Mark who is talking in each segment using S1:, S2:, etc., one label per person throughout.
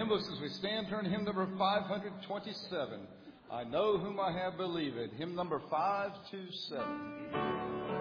S1: hymn books as we stand, turn to hymn number 527. I know whom I have believed. Hymn number 527.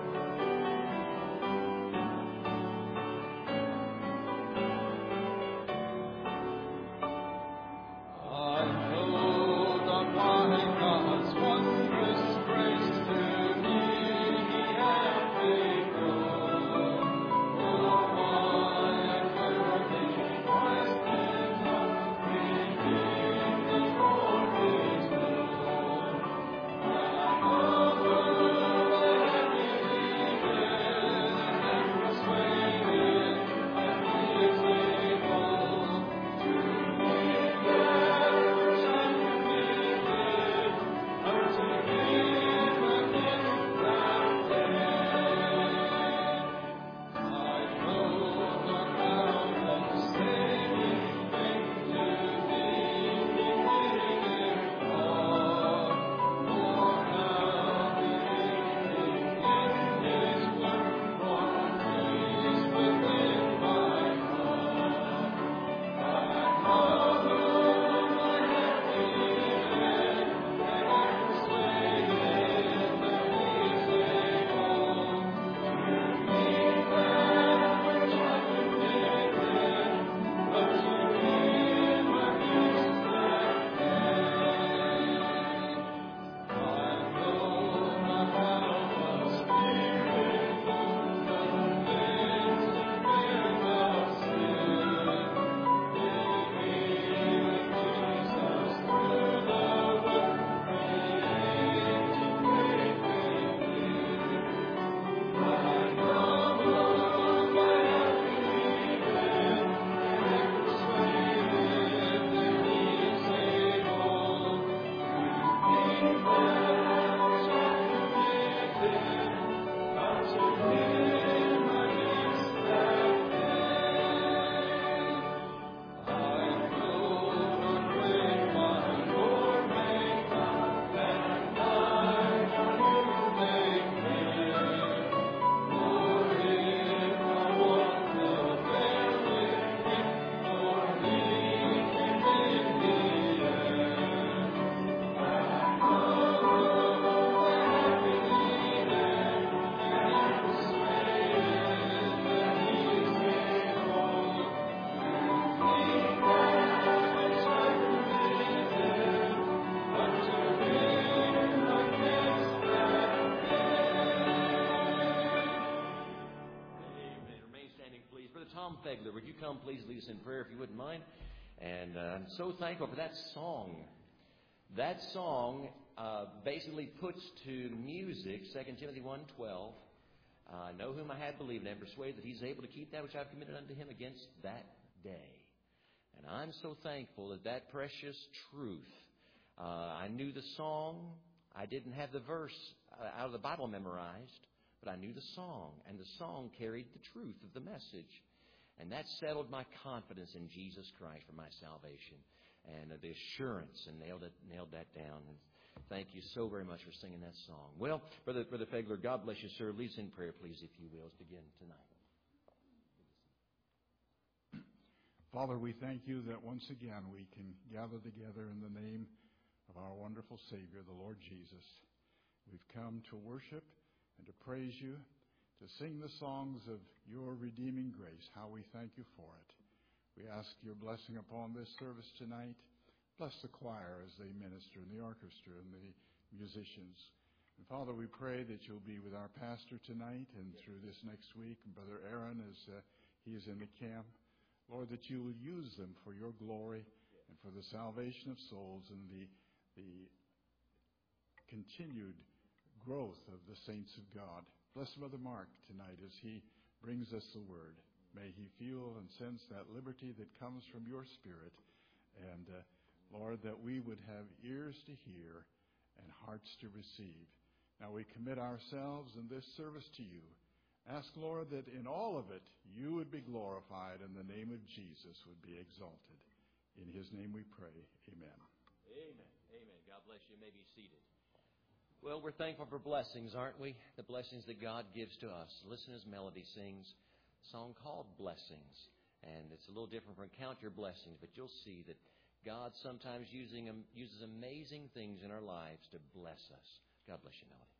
S2: Fegler, would you come please lead us in prayer if you wouldn't mind? And I'm so thankful for that song. That song basically puts to music 2 Timothy 1:12. Know whom I have believed, and am persuaded that he's able to keep that which I've committed unto him against that day. And I'm so thankful that that precious truth, I knew the song. I didn't have the verse out of the Bible memorized, but I knew the song, and the song carried the truth of the message. And that settled my confidence in Jesus Christ for my salvation and the assurance, and nailed that down. And thank you so very much for singing that song. Well, Brother Fegler, God bless you, sir. Lead us in prayer, please, if you will. Let's begin tonight.
S3: Father, we thank you that once again we can gather together in the name of our wonderful Savior, the Lord Jesus. We've come to worship and to praise you, to sing the songs of your redeeming grace. How we thank you for it. We ask your blessing upon this service tonight. Bless the choir as they minister, and the orchestra, and the musicians. And Father, we pray that you'll be with our pastor tonight and through this next week, and Brother Aaron as he is in the camp. Lord, that you will use them for your glory and for the salvation of souls and the continued growth of the saints of God. Bless Brother Mark tonight as he brings us the word. May he feel and sense that liberty that comes from your Spirit. And, Lord, that we would have ears to hear and hearts to receive. Now we commit ourselves in this service to you. Ask, Lord, that in all of it you would be glorified and the name of Jesus would be exalted. In his name we pray. Amen.
S2: Amen. Amen. God bless you. You may be seated. Well, we're thankful for blessings, aren't we? The blessings that God gives to us. Listen as Melody sings a song called Blessings. And it's a little different from count your blessings, but you'll see that God sometimes uses amazing things in our lives to bless us. God bless you, Melody.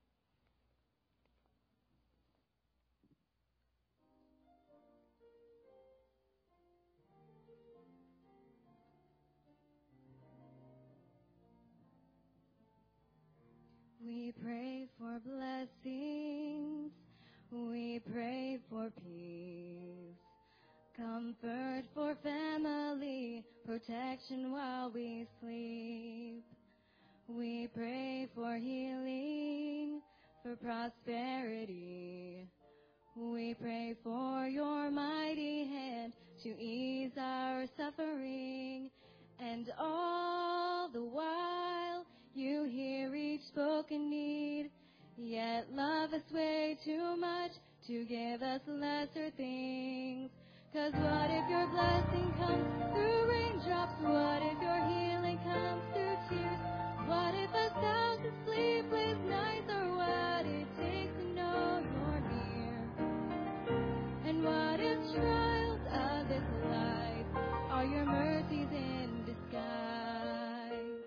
S4: We pray for blessings. We pray for peace. Comfort for family. Protection while we sleep. We pray for healing. For prosperity. We pray for your mighty hand to ease our suffering. And all the while you hear each spoken need, yet love us way too much to give us lesser things. 'Cause what if your blessing comes through raindrops? What if your healing comes through tears? What if 1,000 sleepless nights are what it takes to know you're near? And what if trials of this life are your mercies in disguise?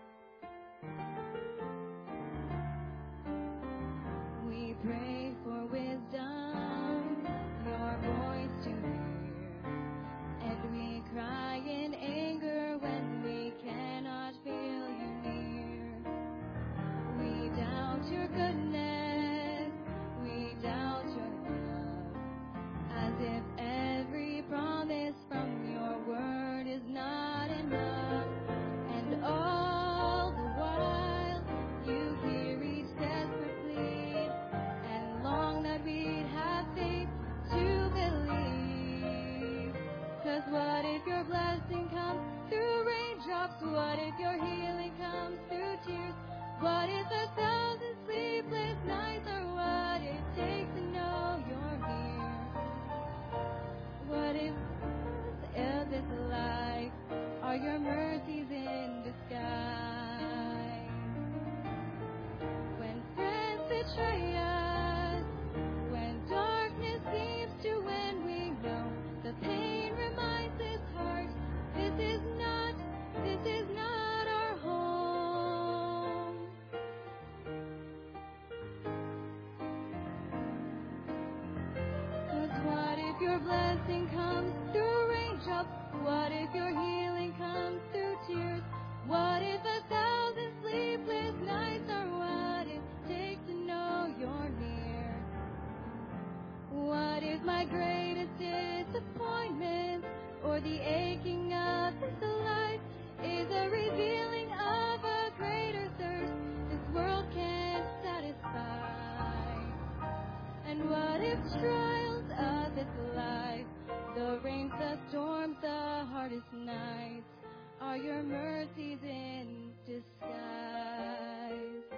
S4: We pray for wisdom, your voice to hear, and we cry in anger when we cannot feel you near. We doubt your goodness, we doubt your love, as if every promise from your word is not enough. And all the while you hear each desperate plea, and long that we'd have faith to believe. 'Cause what if your blessing comes through raindrops? What if your healing comes through tears? What if 1,000 sleepless nights are what it takes to know you're here? What if this life are your mercies in disguise? When friends betray us, when darkness seems to win, we know the pain reminds this heart, this is not our home. 'Cause what if your blessing comes through raindrops? What if your healing comes through tears? What if 1,000 sleepless nights are what it takes to know you're near? What if my greatest disappointment or the aching of this life is a revealing of a greater thirst this world can't satisfy? And what if trials of this life, the rains, the storms, the hardest nights, are your mercies in disguise?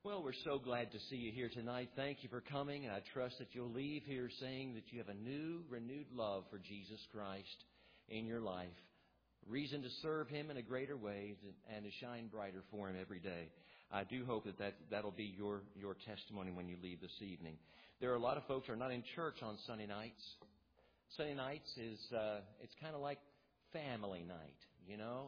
S2: Well, we're so glad to see you here tonight. Thank you for coming. I trust that you'll leave here saying that you have a new, renewed love for Jesus Christ in your life. Reason to serve Him in a greater way and to shine brighter for Him every day. I do hope that'll be your testimony when you leave this evening. There are a lot of folks who are not in church on Sunday nights. Sunday nights is it's kind of like family night, you know,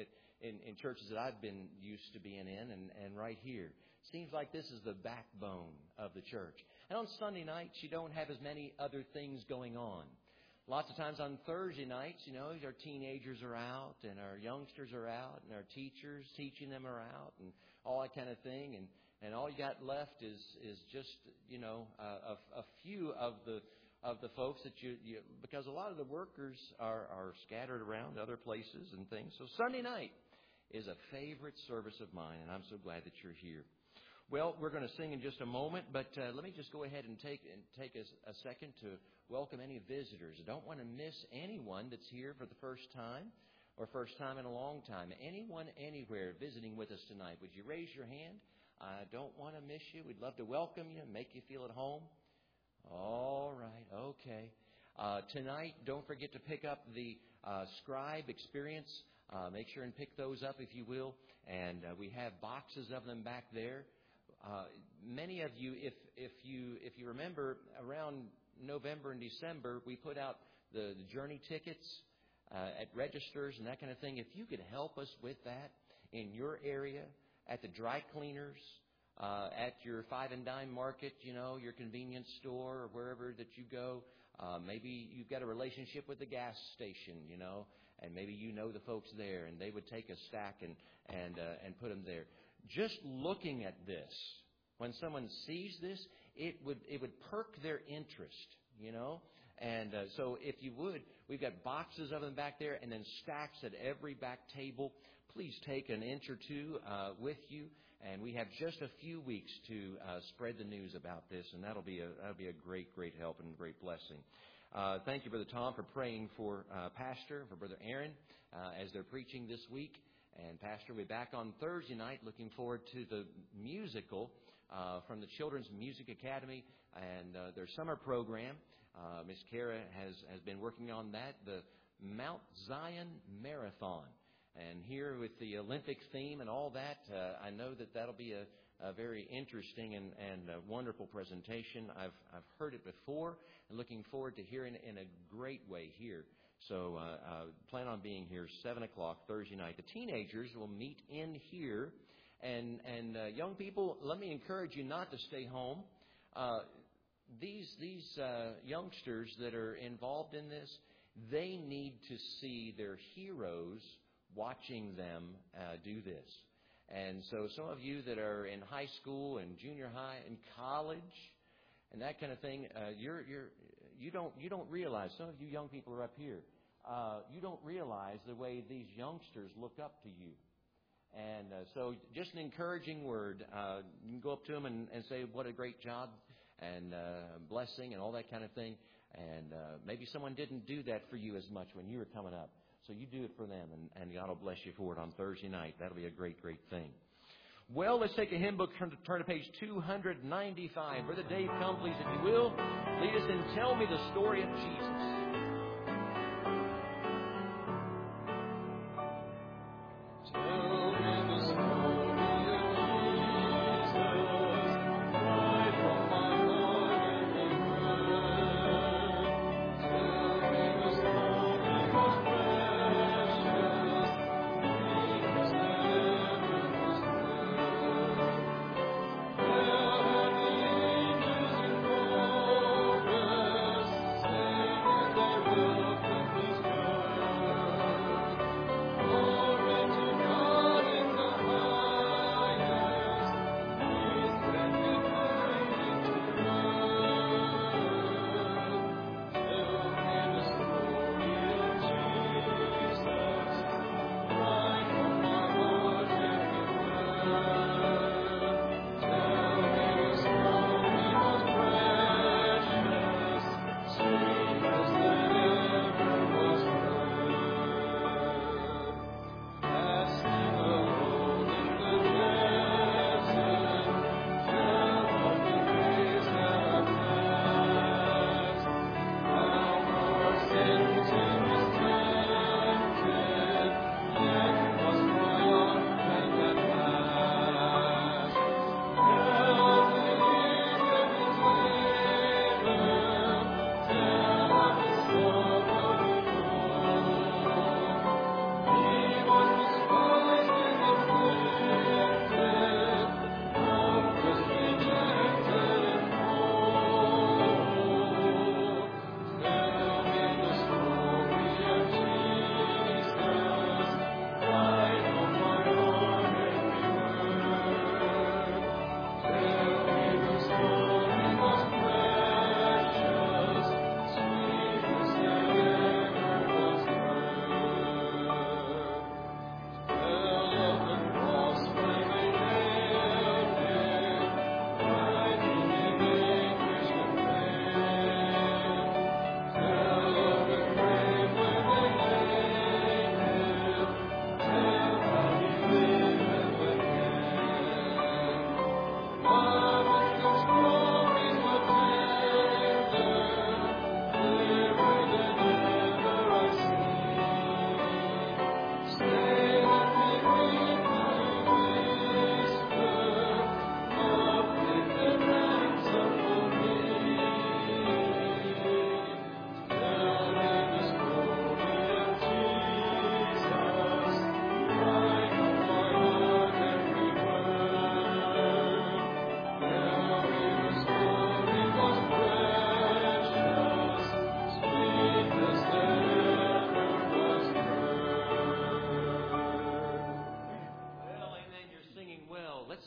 S2: in churches that I've been used to being in and right here. Seems like this is the backbone of the church. And on Sunday nights, you don't have as many other things going on. Lots of times on Thursday nights, you know, our teenagers are out and our youngsters are out and our teachers teaching them are out and all that kind of thing. And all you got left is just, you know, a few of the folks that you because a lot of the workers are scattered around other places and things. So Sunday night is a favorite service of mine, and I'm so glad that you're here. Well, we're going to sing in just a moment, but let me just go ahead and take a second to welcome any visitors. I don't want to miss anyone that's here for the first time or first time in a long time. Anyone, anywhere visiting with us tonight, would you raise your hand? I don't want to miss you. We'd love to welcome you and make you feel at home. All right, okay. Tonight, don't forget to pick up the Scribe Experience. Make sure and pick those up if you will. And we have boxes of them back there. Many of you, if you remember, around November and December, we put out the journey tickets at registers and that kind of thing. If you could help us with that in your area, at the dry cleaners, at your five and dime market, you know, your convenience store or wherever that you go. Maybe you've got a relationship with the gas station, you know, and maybe you know the folks there, and they would take a stack and put them there. Just looking at this, when someone sees this, it would perk their interest, you know. And so if you would, we've got boxes of them back there and then stacks at every back table. Please take an inch or two with you. And we have just a few weeks to spread the news about this, and that'll be a great, great help and great blessing. Thank you, Brother Tom, for praying for Pastor, for Brother Aaron, as they're preaching this week. And Pastor, we'll be back on Thursday night. Looking forward to the musical from the Children's Music Academy and their summer program. Miss Kara has been working on that, the Mount Zion Marathon. And here with the Olympic theme and all that, I know that'll be a very interesting and wonderful presentation. I've heard it before and looking forward to hearing it in a great way here. So plan on being here 7 o'clock Thursday night. The teenagers will meet in here. And young people, let me encourage you not to stay home. These youngsters that are involved in this, they need to see their heroes watching them do this. And so some of you that are in high school and junior high and college and that kind of thing, you don't realize, some of you young people are up here, you don't realize the way these youngsters look up to you. And so just an encouraging word. You can go up to them and say what a great job and blessing and all that kind of thing. And maybe someone didn't do that for you as much when you were coming up. So you do it for them, and God will bless you for it on Thursday night. That'll be a great, great thing. Well, let's take a hymn book, turn to page 295. Brother Dave, come please, if you will. Lead us and tell me the story of Jesus.
S5: Tell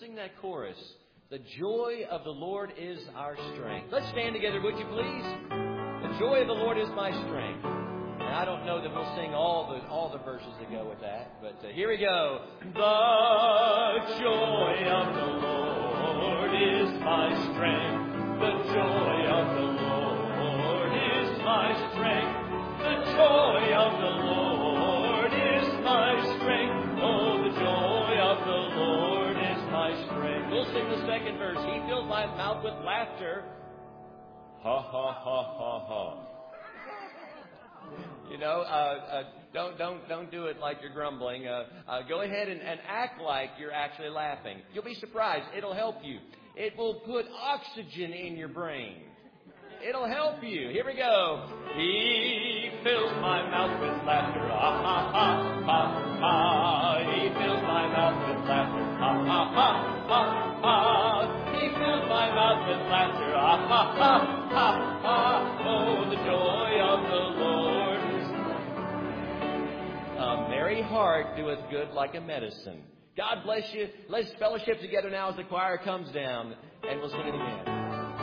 S2: sing that chorus. The joy of the Lord is our strength. Let's stand together, would you please? The joy of the Lord is my strength. And I don't know that we'll sing all the verses that go with that, but here we go. The joy of the Lord is my strength. The joy of the Lord is my strength. The joy of the Lord is my strength. Oh, the joy of the Lord is my strength. We'll sing the second verse. He fills my mouth with laughter. Ha, ha, ha, ha, ha. You know, don't do it like you're grumbling. Go ahead and act like you're actually laughing. You'll be surprised. It'll help you. It will put oxygen in your brain. It'll help you. Here we go. He fills my mouth with laughter. Ha, ha, ha, ha, ha. He fills my mouth with laughter. Ha, ha, ha, ha, ha. He fills my mouth with laughter. Ha, ha, ha, ha, ha. Oh, the joy of the Lord. A merry heart doeth good like a medicine. God bless you. Let's fellowship together now as the choir comes down, and we'll sing it again.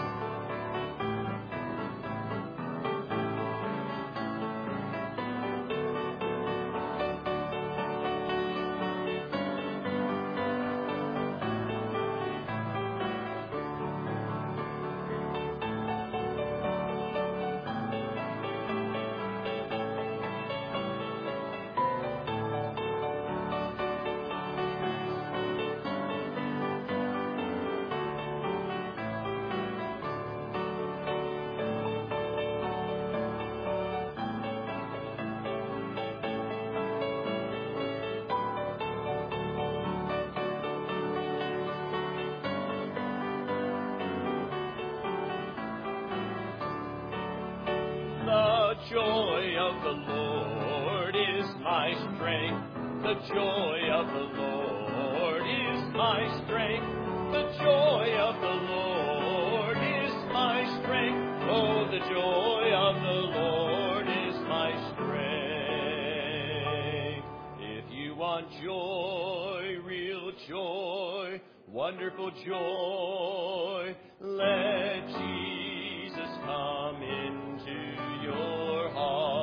S2: The joy of the Lord is my strength. The joy of the Lord is my strength. The joy of the Lord is my strength. Oh, the joy of the Lord is my strength. If you want joy, real joy, wonderful joy, let Jesus come into your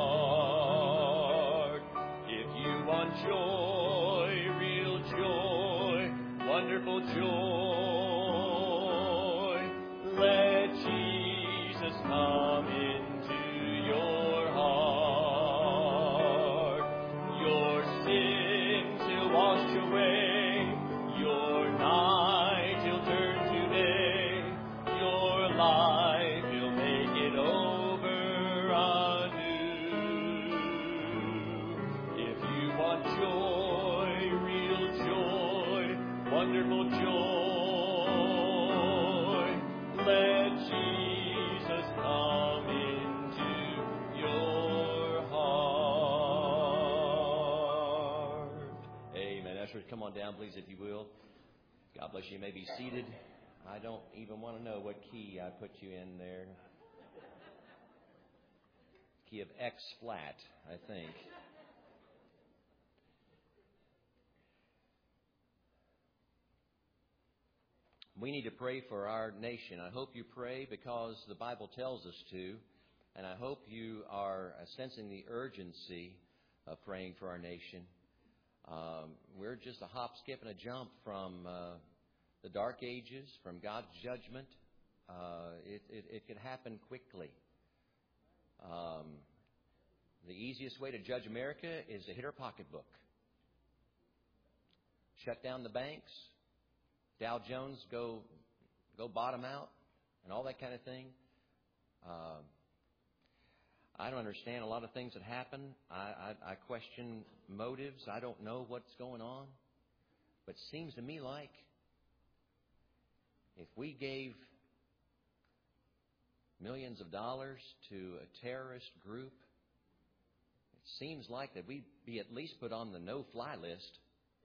S2: heart. If you want joy, real joy, wonderful joy, let Jesus come into your heart. Your sins He'll wash away, your night He'll turn to day, your life He'll make it over anew. If you want joy, real joy, wonderful joy, let Jesus come into your heart. Amen. Ushers, come on down, please, if you will. God bless you. You may be seated. I don't even want to know what key I put you in there. Key of X flat, I think. We need to pray for our nation. I hope you pray because the Bible tells us to, and I hope you are sensing the urgency of praying for our nation. We're just a hop, skip, and a jump from the dark ages, from God's judgment. It can happen quickly. The easiest way to judge America is to hit our pocketbook. Shut down the banks. Dow Jones go bottom out and all that kind of thing. I don't understand a lot of things that happen. I question motives. I don't know what's going on. But it seems to me like if we gave millions of dollars to a terrorist group, it seems like that we'd be at least put on the no-fly list.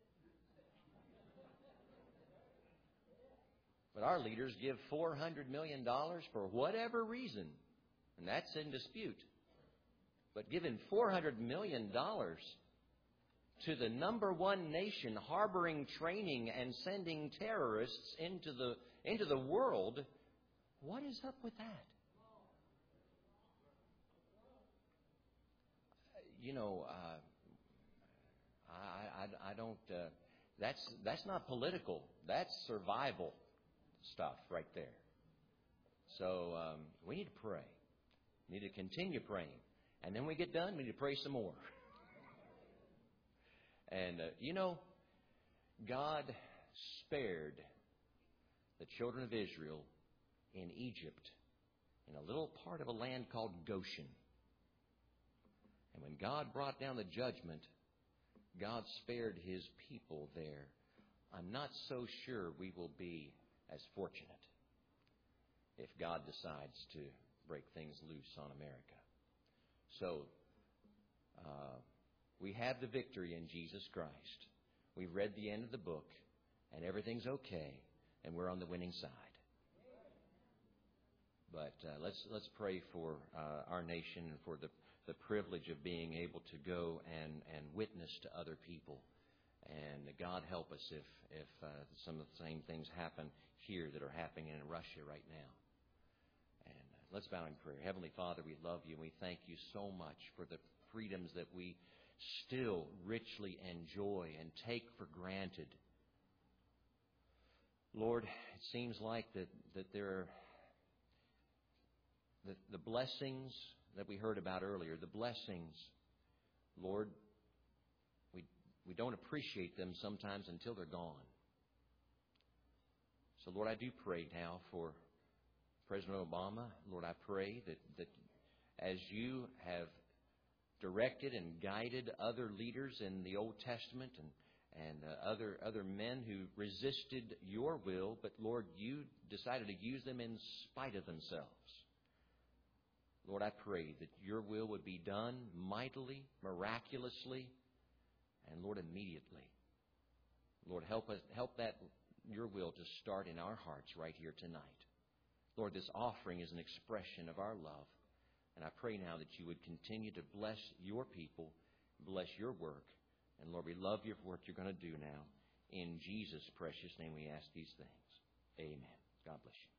S2: But our leaders give $400 million for whatever reason, and that's in dispute. But giving $400 million to the number one nation harboring, training, and sending terrorists into the world. What is up with that? You know, I don't. That's not political. That's survival stuff right there. So we need to pray. We need to continue praying, and then we get done. We need to pray some more. And you know, God spared the children of Israel in Egypt, in a little part of a land called Goshen. And when God brought down the judgment, God spared His people there. I'm not so sure we will be as fortunate if God decides to break things loose on America. So, we have the victory in Jesus Christ. We've read the end of the book, and everything's okay, and we're on the winning side. But let's pray for our nation and for the privilege of being able to go and witness to other people. And God help us if some of the same things happen here that are happening in Russia right now. And let's bow in prayer. Heavenly Father, we love you and we thank you so much for the freedoms that we still richly enjoy and take for granted. Lord, it seems like that there are the blessings that we heard about earlier, the blessings, Lord, we don't appreciate them sometimes until they're gone. So, Lord, I do pray now for President Obama. Lord, I pray that as you have directed and guided other leaders in the Old Testament and other men who resisted your will, but, Lord, you decided to use them in spite of themselves. Lord, I pray that your will would be done mightily, miraculously, and, Lord, immediately. Lord, help that your will to start in our hearts right here tonight. Lord, this offering is an expression of our love. And I pray now that you would continue to bless your people, bless your work. And Lord, we love you for what you're going to do now. In Jesus' precious name we ask these things. Amen. God bless you.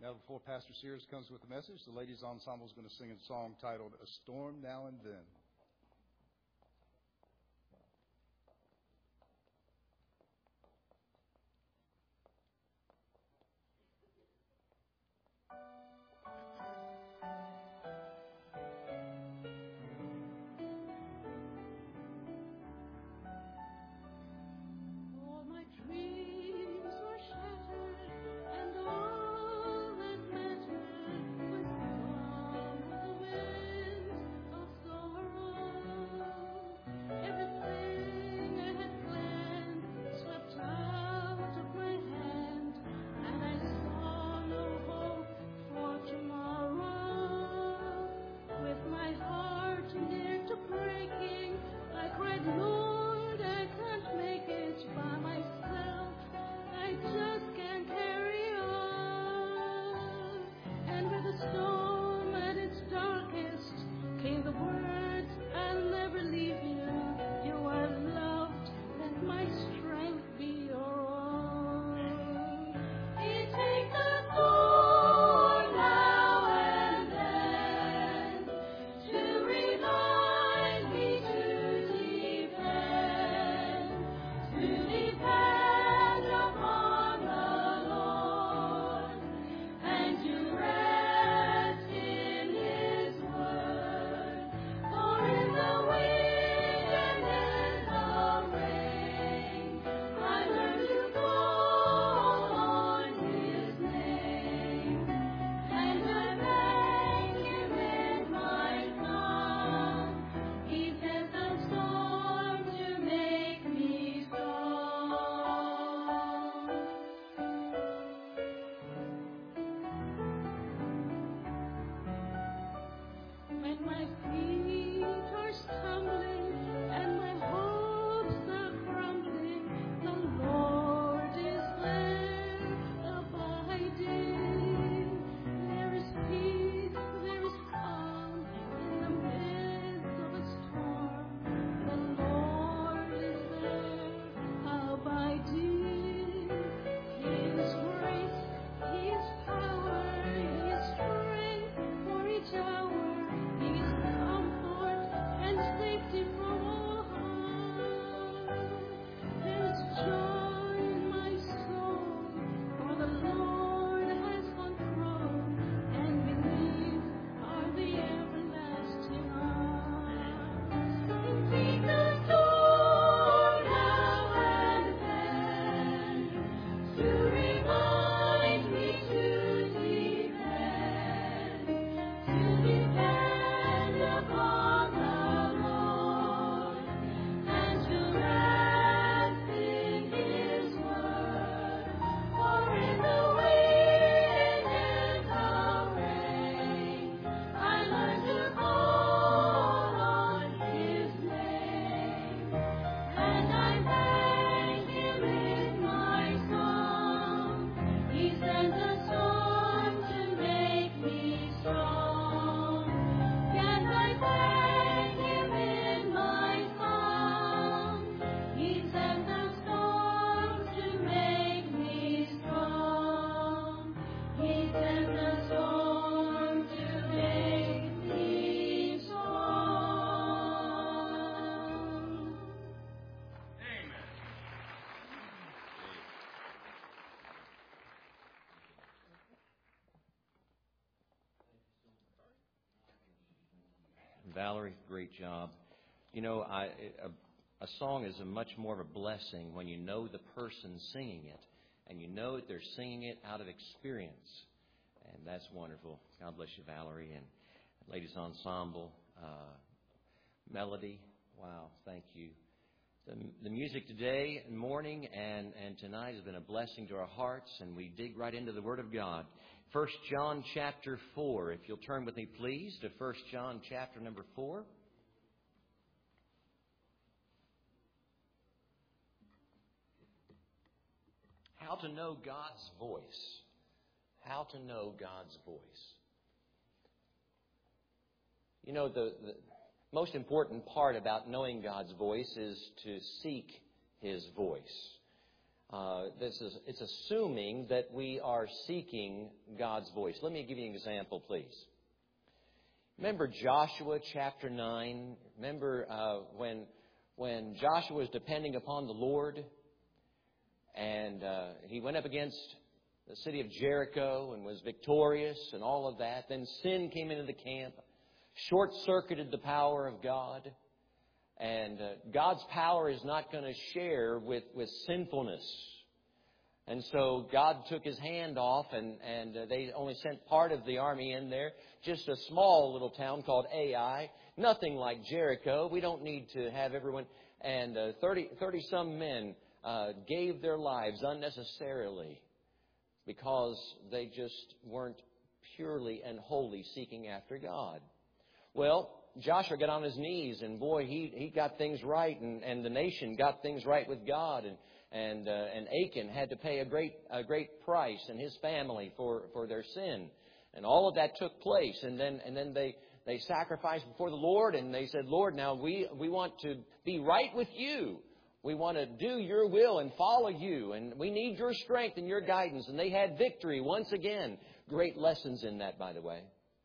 S1: Now, before Pastor Sears comes with the message, the ladies' ensemble is going to sing a song titled "A Storm Now and Then."
S2: Valerie, great job. You know, a song is a much more of a blessing when you know the person singing it, and you know that they're singing it out of experience. And that's wonderful. God bless you, Valerie, and ladies ensemble, Melody. Wow, thank you. The music today, morning, and tonight has been a blessing to our hearts, and we dig right into the Word of God. 1 John chapter 4. If you'll turn with me, please, to 1 John chapter number 4. How to know God's voice. How to know God's voice. You know, the most important part about knowing God's voice is to seek His voice. It's assuming that we are seeking God's voice. Let me give you an example, please. Remember Joshua chapter 9? Remember when Joshua was depending upon the Lord, and he went up against the city of Jericho and was victorious and all of that. Then sin came into the camp, short-circuited the power of God. And God's power is not going to share with sinfulness. And so God took His hand off, and they only sent part of the army in there. Just a small little town called Ai. Nothing like Jericho. We don't need to have everyone. And 30-some men gave their lives unnecessarily because they just weren't purely and wholly seeking after God. Well, Joshua got on his knees, and boy, he got things right, and the nation got things right with God, and Achan had to pay a great price, and his family for their sin, and all of that took place, and then they sacrificed before the Lord, and they said, Lord, now we want to be right with you. We want to do your will and follow you, and we need your strength and your guidance, and they had victory once again. Great lessons in that, by the way.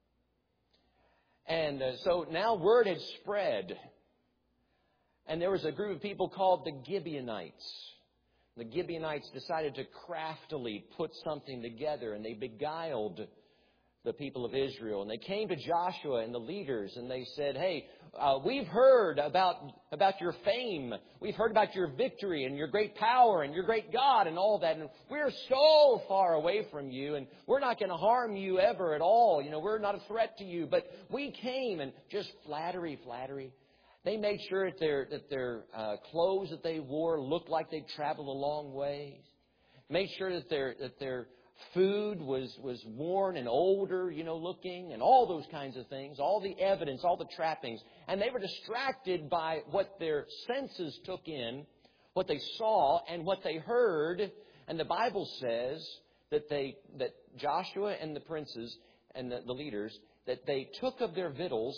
S2: And so now word had spread. And there was a group of people called the Gibeonites. The Gibeonites decided to craftily put something together, and they beguiled the people of Israel. And they came to Joshua and the leaders, and they said, hey, we've heard about your fame. We've heard about your victory and your great power and your great God and all that. And we're so far away from you, and we're not going to harm you ever at all. You know, we're not a threat to you. But we came, and just flattery. They made sure that their clothes that they wore looked like they'd traveled a long ways. Made sure that their food was worn and older, looking, and all those kinds of things, all the evidence, all the trappings. And they were distracted by what their senses took in, what they saw, and what they heard. And the Bible says that Joshua and the princes and the leaders, that they took of their victuals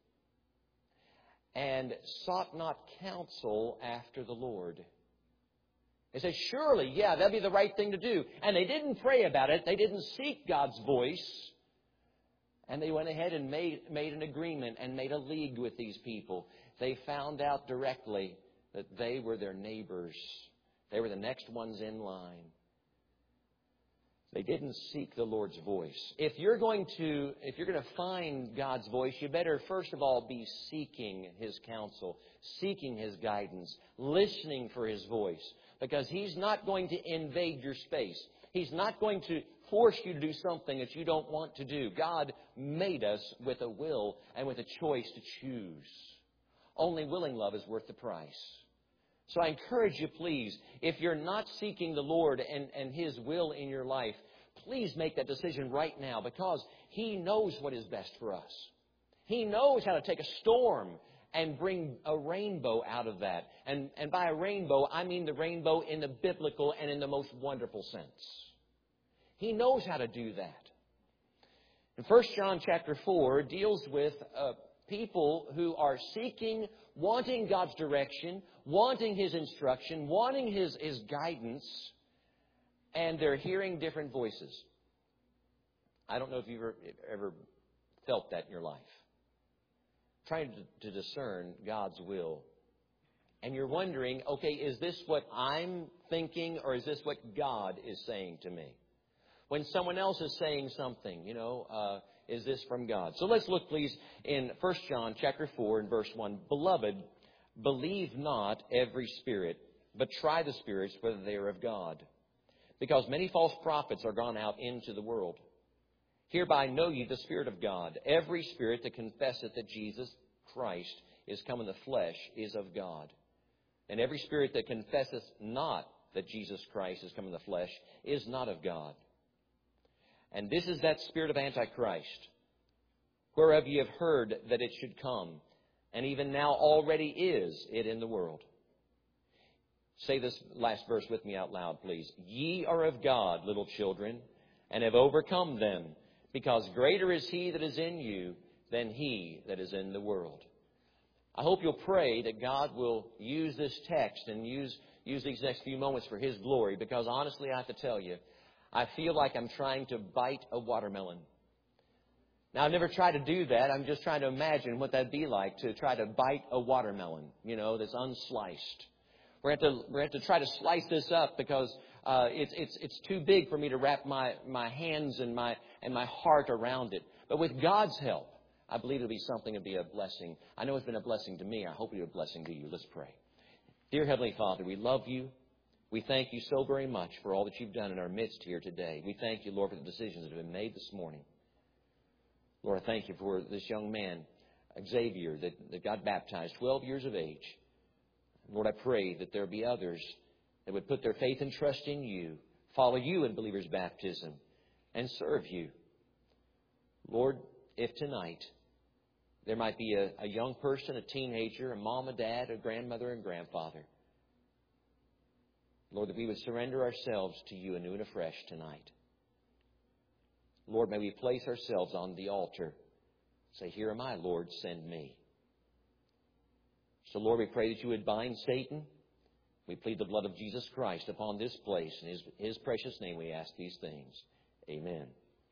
S2: and sought not counsel after the Lord. They say, surely, that'd be the right thing to do. And they didn't pray about it. They didn't seek God's voice. And they went ahead and made an agreement and made a league with these people. They found out directly that they were their neighbors. They were the next ones in line. They didn't seek the Lord's voice. If you're going to find God's voice, you better first of all be seeking His counsel, seeking His guidance, listening for His voice. Because He's not going to invade your space. He's not going to force you to do something that you don't want to do. God made us with a will and with a choice to choose. Only willing love is worth the price. So I encourage you, please, if you're not seeking the Lord and His will in your life, please make that decision right now, because He knows what is best for us. He knows how to take a storm and bring a rainbow out of that. And by a rainbow, I mean the rainbow in the biblical and in the most wonderful sense. He knows how to do that. And 1 John chapter 4 deals with people who are seeking, wanting God's direction, wanting His instruction, wanting His guidance, and they're hearing different voices. I don't know if you've ever felt that in your life. Trying to discern God's will. And you're wondering, okay, is this what I'm thinking, or is this what God is saying to me? When someone else is saying something, is this from God? So let's look, please, in 1 John chapter 4 and verse 1. Beloved, believe not every spirit, but try the spirits whether they are of God. Because many false prophets are gone out into the world. Hereby know ye the Spirit of God. Every spirit that confesseth that Jesus Christ is come in the flesh is of God. And every spirit that confesseth not that Jesus Christ is come in the flesh is not of God. And this is that spirit of Antichrist, whereof ye have heard that it should come, and even now already is it in the world. Say this last verse with me out loud, please. Ye are of God, little children, and have overcome them, because greater is He that is in you than he that is in the world. I hope you'll pray that God will use this text and use use these next few moments for His glory, because honestly, I have to tell you, I feel like I'm trying to bite a watermelon. Now, I've never tried to do that. I'm just trying to imagine what that'd be like to try to bite a watermelon, that's unsliced. We're going to have to try to slice this up because it's too big for me to wrap my hands and my heart around it. But with God's help, I believe it'll be something that'll be a blessing. I know it's been a blessing to me. I hope it'll be a blessing to you. Let's pray. Dear Heavenly Father, we love You. We thank You so very much for all that You've done in our midst here today. We thank You, Lord, for the decisions that have been made this morning. Lord, I thank You for this young man, Xavier, that got baptized, 12 years of age. Lord, I pray that there be others that would put their faith and trust in You, follow You in believer's baptism, and serve You. Lord, if tonight there might be a young person, a teenager, a mom, a dad, a grandmother, and grandfather, Lord, that we would surrender ourselves to You anew and afresh tonight. Lord, may we place ourselves on the altar. Say, here am I, Lord, send me. So, Lord, we pray that You would bind Satan. We plead the blood of Jesus Christ upon this place. In His precious name we ask these things. Amen.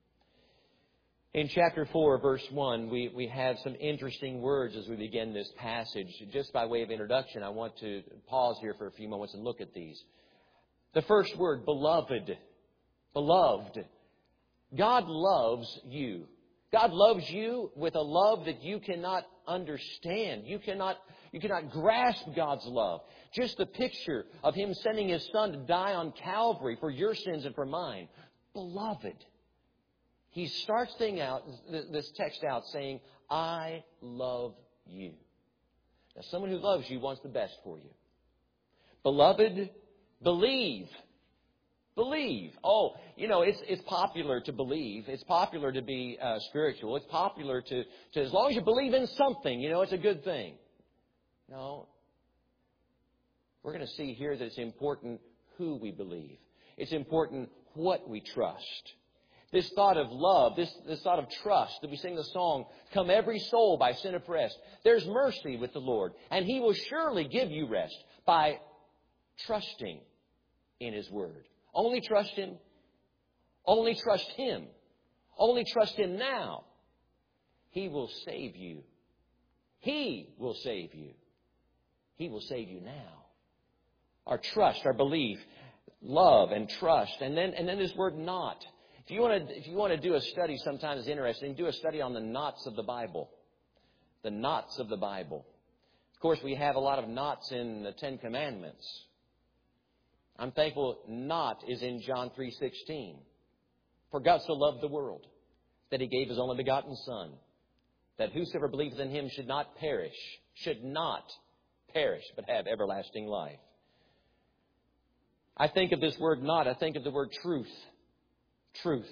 S2: In chapter 4, verse 1, we have some interesting words as we begin this passage. Just by way of introduction, I want to pause here for a few moments and look at these. The first word, beloved. Beloved. God loves you. God loves you with a love that you cannot understand. You cannot grasp God's love. Just the picture of Him sending His Son to die on Calvary for your sins and for mine. Beloved. He starts this text out saying, I love you. Now, someone who loves you wants the best for you. Beloved, believe. Believe. Oh, it's popular to believe. It's popular to be spiritual. It's popular to as long as you believe in something, it's a good thing. No. We're going to see here that it's important who we believe. It's important what we trust. This thought of love, this thought of trust that we sing the song, Come Every Soul by Sin Oppressed. There's mercy with the Lord, and He will surely give you rest by trusting in His Word. Only trust Him. Only trust Him. Only trust Him now. He will save you. He will save you. He will save you now. Our trust, our belief, love and trust. And then this word not. If you want to do a study, sometimes it's interesting, do a study on the knots of the Bible. The knots of the Bible. Of course, we have a lot of knots in the Ten Commandments. I'm thankful not is in John 3:16. For God so loved the world that He gave His only begotten Son, that whosoever believeth in Him should not perish, but have everlasting life. I think of this word not, I think of the word truth. Truth.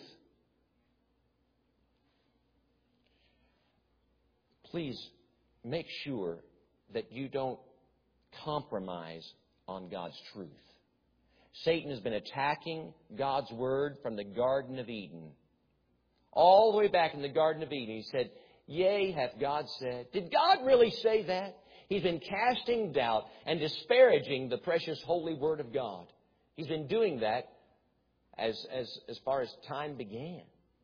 S2: Please make sure that you don't compromise on God's truth. Satan has been attacking God's Word from the Garden of Eden. All the way back in the Garden of Eden, He said, Yea, hath God said. Did God really say that? He's been casting doubt and disparaging the precious holy Word of God. He's been doing that as far as time began.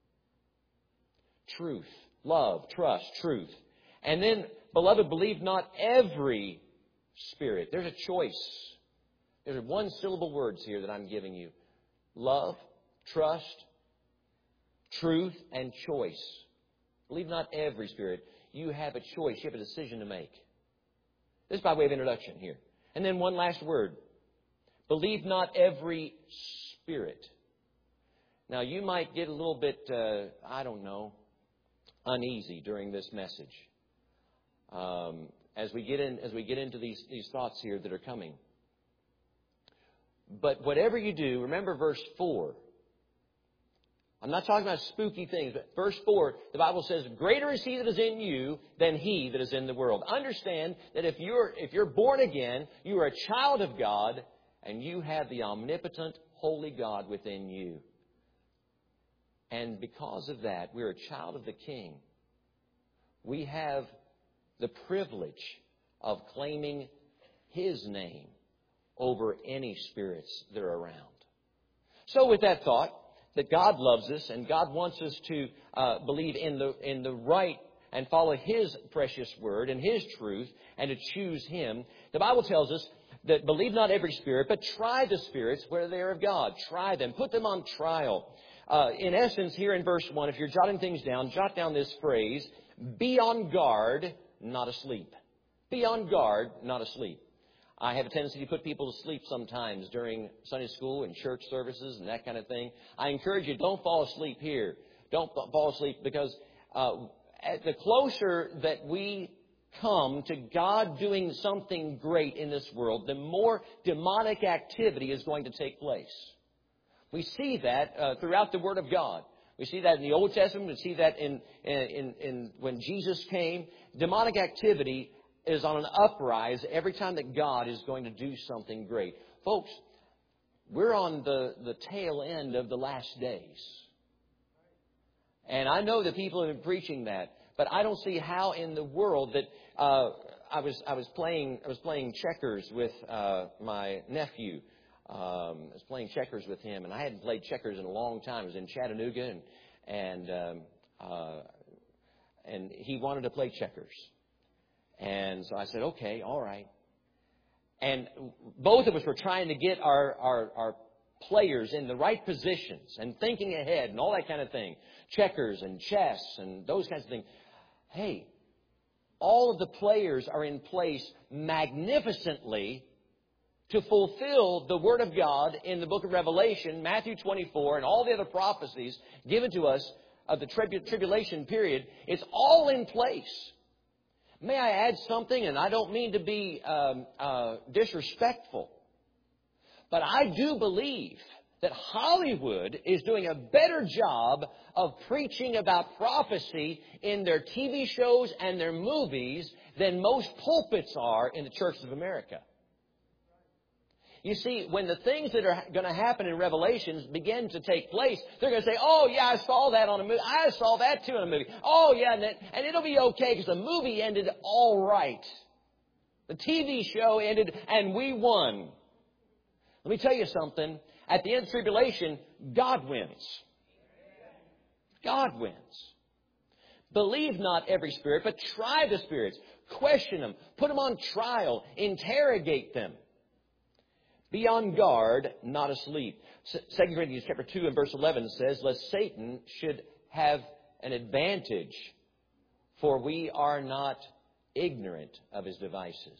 S2: Truth, love, trust, truth. And then, beloved, believe not every spirit. There's a choice. There's one-syllable words here that I'm giving you. Love, trust, truth, and choice. Believe not every spirit. You have a choice. You have a decision to make. This is by way of introduction here. And then one last word. Believe not every spirit. Now, you might get a little bit, uneasy during this message. As we get into these thoughts here that are coming. But whatever you do, remember verse 4. I'm not talking about spooky things, but verse 4, the Bible says, greater is He that is in you than he that is in the world. Understand that if you're born again, you are a child of God, and you have the omnipotent, holy God within you. And because of that, we're a child of the King. We have the privilege of claiming His name over any spirits that are around. So with that thought, that God loves us and God wants us to believe in the right and follow His precious word and His truth and to choose Him, the Bible tells us that believe not every spirit, but try the spirits whether they are of God. Try them. Put them on trial. In essence, here in verse 1, if you're jotting things down, jot down this phrase, be on guard, not asleep. Be on guard, not asleep. I have a tendency to put people to sleep sometimes during Sunday school and church services and that kind of thing. I encourage you, don't fall asleep here. Don't fall asleep because the closer that we come to God doing something great in this world, the more demonic activity is going to take place. We see that throughout the Word of God. We see that in the Old Testament. We see that in when Jesus came. Demonic activity is on an uprise every time that God is going to do something great. Folks, we're on the tail end of the last days. And I know that people have been preaching that, but I don't see how in the world that I was playing checkers with my nephew. I was playing checkers with him, and I hadn't played checkers in a long time. I was in Chattanooga, and he wanted to play checkers. And so I said, okay, all right. And both of us were trying to get our players in the right positions and thinking ahead and all that kind of thing. Checkers and chess and those kinds of things. Hey, all of the players are in place magnificently to fulfill the Word of God in the book of Revelation, Matthew 24, and all the other prophecies given to us of the tribulation period. It's all in place. May I add something, and I don't mean to be disrespectful, but I do believe that Hollywood is doing a better job of preaching about prophecy in their TV shows and their movies than most pulpits are in the churches of America. You see, when the things that are going to happen in Revelations begin to take place, they're going to say, oh, yeah, I saw that on a movie. I saw that, too, in a movie. Oh, yeah, and it'll be okay because the movie ended all right. The TV show ended and we won. Let me tell you something. At the end of tribulation, God wins. God wins. Believe not every spirit, but try the spirits. Question them. Put them on trial. Interrogate them. Be on guard, not asleep. 2 Corinthians chapter 2 and verse 11 says, lest Satan should have an advantage, for we are not ignorant of his devices.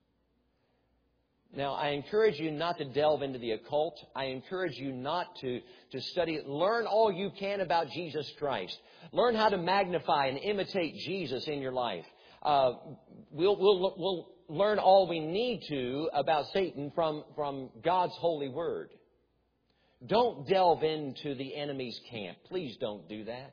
S2: Now, I encourage you not to delve into the occult. I encourage you not to study it. Learn all you can about Jesus Christ. Learn how to magnify and imitate Jesus in your life. We'll learn all we need to about Satan from God's holy word. Don't delve into the enemy's camp. Please don't do that.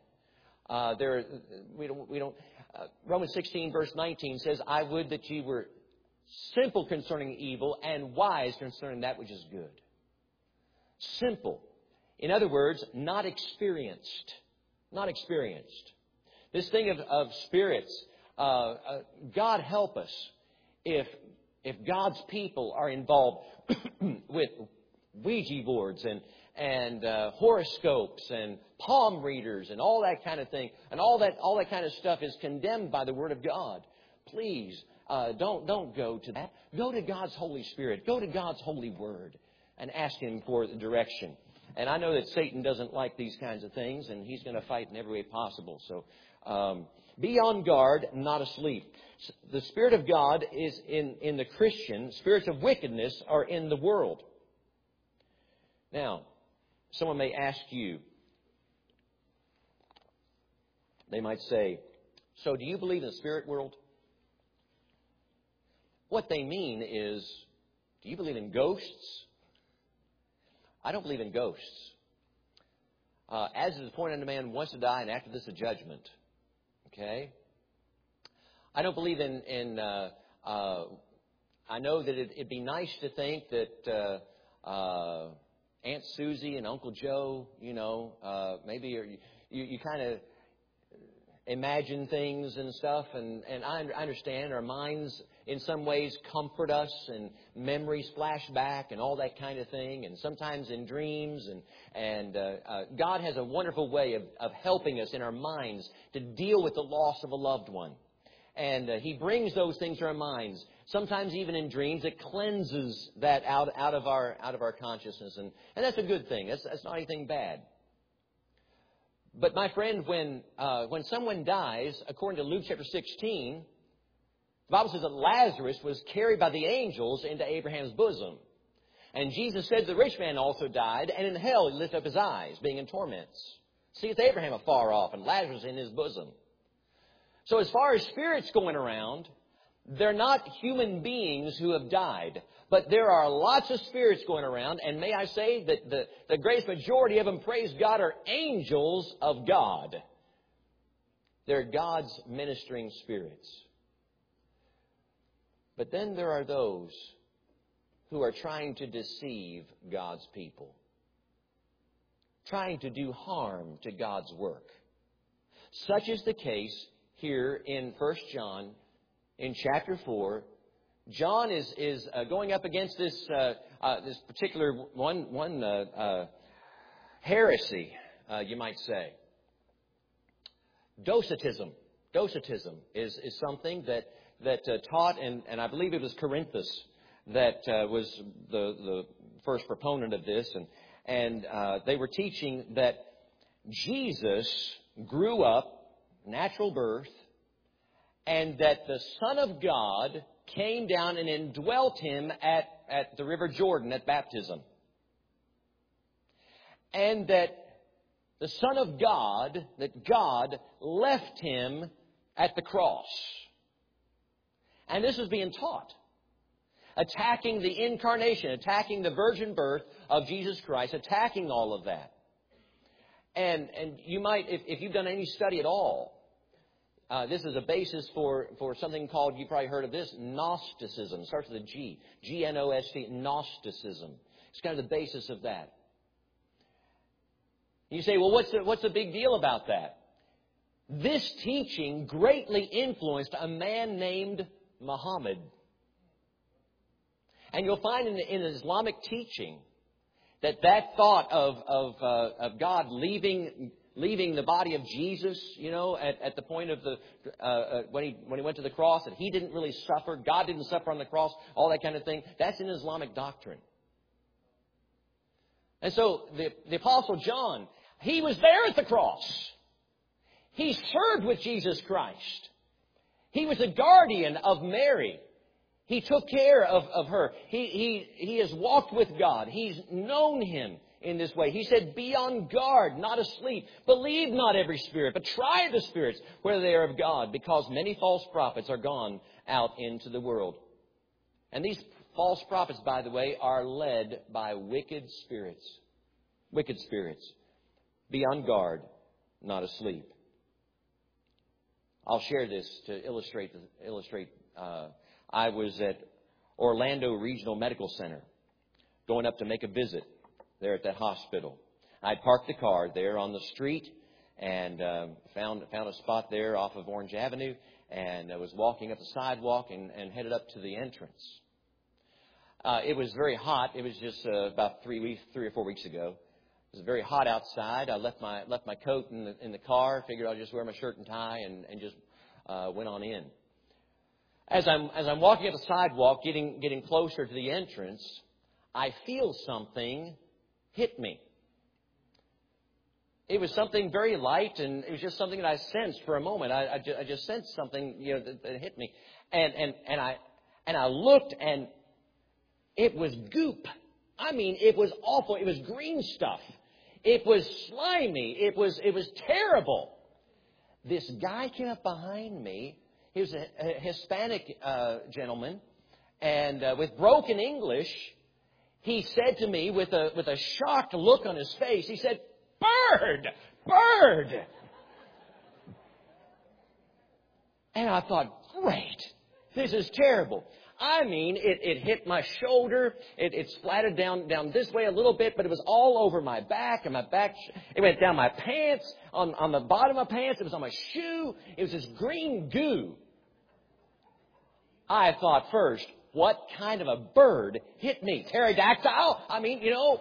S2: Romans 16 verse 19 says, I would that ye were simple concerning evil and wise concerning that which is good. Simple. In other words, not experienced. Not experienced. This thing of spirits, God help us if God's people are involved with Ouija boards and horoscopes and palm readers and all that kind of thing, and all that kind of stuff is condemned by the Word of God. Please don't go to that. Go to God's Holy Spirit. Go to God's holy Word and ask Him for the direction. And I know that Satan doesn't like these kinds of things, and he's going to fight in every way possible. So be on guard, not asleep. The Spirit of God is in the Christian. Spirits of wickedness are in the world. Now, someone may ask you, they might say, so do you believe in the spirit world? What they mean is, do you believe in ghosts? I don't believe in ghosts. As it is appointed unto man once to die, and after this a judgment. Okay? I don't believe in I know that it'd be nice to think that Aunt Susie and Uncle Joe, maybe you kind of imagine things and stuff, and I understand our minds in some ways comfort us, and memories flash back and all that kind of thing, and sometimes in dreams. And God has a wonderful way of helping us in our minds to deal with the loss of a loved one. And He brings those things to our minds. Sometimes even in dreams, it cleanses that out of our consciousness, and that's a good thing. That's not anything bad. But my friend, when someone dies, according to Luke chapter 16, the Bible says that Lazarus was carried by the angels into Abraham's bosom. And Jesus said the rich man also died, and in hell he lifted up his eyes, being in torments. Seeth Abraham afar off, and Lazarus in his bosom. So as far as spirits going around, they're not human beings who have died. But there are lots of spirits going around, and may I say that the great majority of them, praise God, are angels of God. They're God's ministering spirits. But then there are those who are trying to deceive God's people, trying to do harm to God's work. Such is the case here in 1 John, in chapter 4. John is going up against this particular one heresy, you might say. Docetism. Docetism is something that taught, and I believe it was Corinthus that was the first proponent of this, and they were teaching that Jesus grew up, natural birth, and that the Son of God came down and indwelt Him at the River Jordan at baptism. And that the Son of God, that God left Him at the cross. And this is being taught. Attacking the incarnation, attacking the virgin birth of Jesus Christ, attacking all of that. And you might, if you've done any study at all, this is a basis for something called, you've probably heard of this, Gnosticism. It starts with a G. G-N-O-S-T, Gnosticism. It's kind of the basis of that. You say, well, what's the big deal about that? This teaching greatly influenced a man named Muhammad. And you'll find in Islamic teaching that thought of God leaving the body of Jesus, at the point of when he went to the cross, that He didn't really suffer, God didn't suffer on the cross, all that kind of thing. That's in Islamic doctrine. And so the Apostle John, he was there at the cross. He served with Jesus Christ. He was a guardian of Mary. He took care of her. He has walked with God. He's known Him in this way. He said, be on guard, not asleep. Believe not every spirit, but try the spirits, whether they are of God, because many false prophets are gone out into the world. And these false prophets, by the way, are led by wicked spirits. Wicked spirits. Be on guard, not asleep. I'll share this to illustrate. I was at Orlando Regional Medical Center, going up to make a visit there at that hospital. I'd parked the car there on the street and found a spot there off of Orange Avenue, and I was walking up the sidewalk and headed up to the entrance. It was very hot. It was just about 3 or 4 weeks ago. It was very hot outside. I left my coat in the car. Figured I'd just wear my shirt and tie and just went on in. As I'm walking up the sidewalk, getting closer to the entrance, I feel something hit me. It was something very light, and it was just something that I sensed for a moment. I just sensed something, that hit me, and I looked, and it was goop. I mean, it was awful. It was green stuff. It was slimy. It was terrible. This guy came up behind me. He was a Hispanic gentleman, and with broken English, he said to me with a shocked look on his face, he said, "Bird! Bird!" And I thought, great, this is terrible. I mean, it hit my shoulder. It splattered down this way a little bit, but it was all over my back. And my back, it went down my pants, on the bottom of my pants. It was on my shoe. It was this green goo. I thought first, what kind of a bird hit me? Pterodactyl? I mean, you know.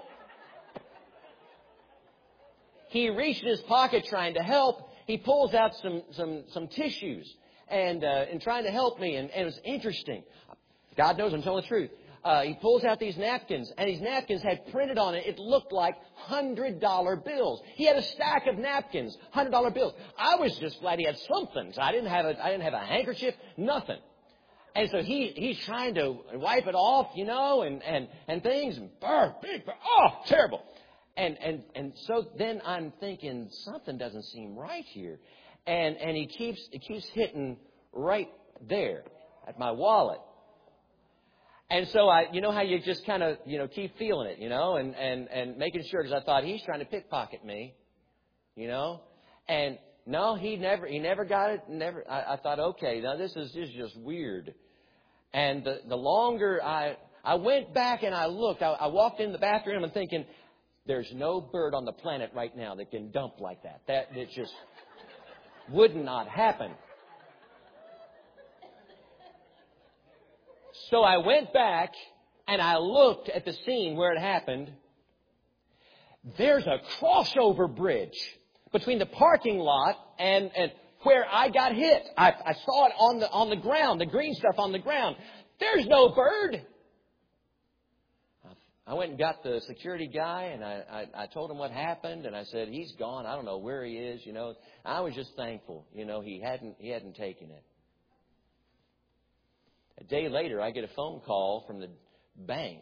S2: He reached in his pocket trying to help. He pulls out some tissues and trying to help me. And it was interesting. God knows I'm telling the truth. He pulls out these napkins, and these napkins had printed on it, it looked like $100 bills. He had a stack of napkins, $100 bills. I was just glad he had something. So I didn't have a handkerchief, nothing. And so he's trying to wipe it off, you know, and things, and terrible. And so then I'm thinking something doesn't seem right here. And he keeps hitting right there at my wallet. And so you know how you just kind of, you know, keep feeling it, you know, and making sure, because I thought he's trying to pickpocket me, you know. And no, he never got it. I thought, okay, now this is just weird. And the longer I went back and I looked, I walked in the bathroom and thinking, there's no bird on the planet right now that can dump like that. It just would not happen. So I went back and I looked at the scene where it happened. There's a crossover bridge between the parking lot and where I got hit. I saw it on the ground, the green stuff on the ground. There's no bird. I went and got the security guy, and I told him what happened, and I said, he's gone. I don't know where he is, you know. I was just thankful, you know, he hadn't taken it. A day later, I get a phone call from the bank.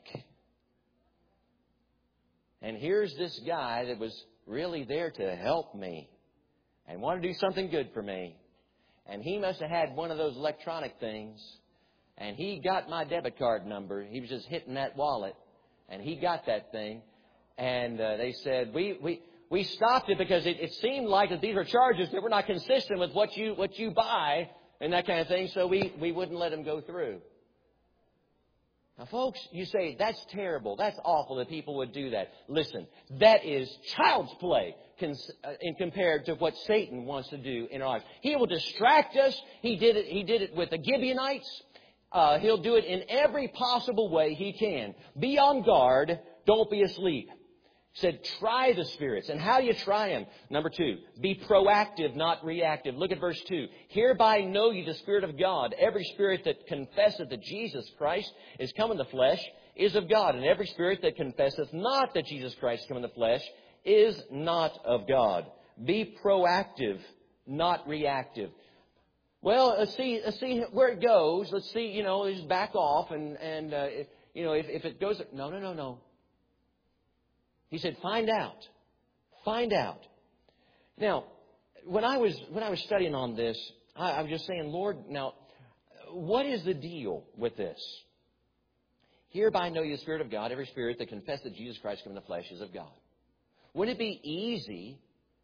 S2: And here's this guy that was really there to help me and wanted to do something good for me. And he must have had one of those electronic things, and he got my debit card number. He was just hitting that wallet. And he got that thing, and they said, we stopped it because it seemed like that these were charges that were not consistent with what you buy and that kind of thing, so we wouldn't let them go through. Now, folks, you say, that's terrible, that's awful that people would do that. Listen, that is child's play in compared to what Satan wants to do in our lives. He will distract us. He did it with the Gibeonites. He'll do it in every possible way he can. Be on guard. Don't be asleep. He said, try the spirits. And how do you try them? Number 2, be proactive, not reactive. Look at verse 2. Hereby know ye the Spirit of God. Every spirit that confesseth that Jesus Christ is come in the flesh is of God. And every spirit that confesseth not that Jesus Christ is come in the flesh is not of God. Be proactive, not reactive. Well, let's see where it goes. Let's see, you know, just back off and you know, if it goes, no. He said, find out. Find out. Now, when I was studying on this, I was just saying, Lord, now, what is the deal with this? Hereby know you the Spirit of God, every spirit that confesses that Jesus Christ come in the flesh is of God. Wouldn't it be easy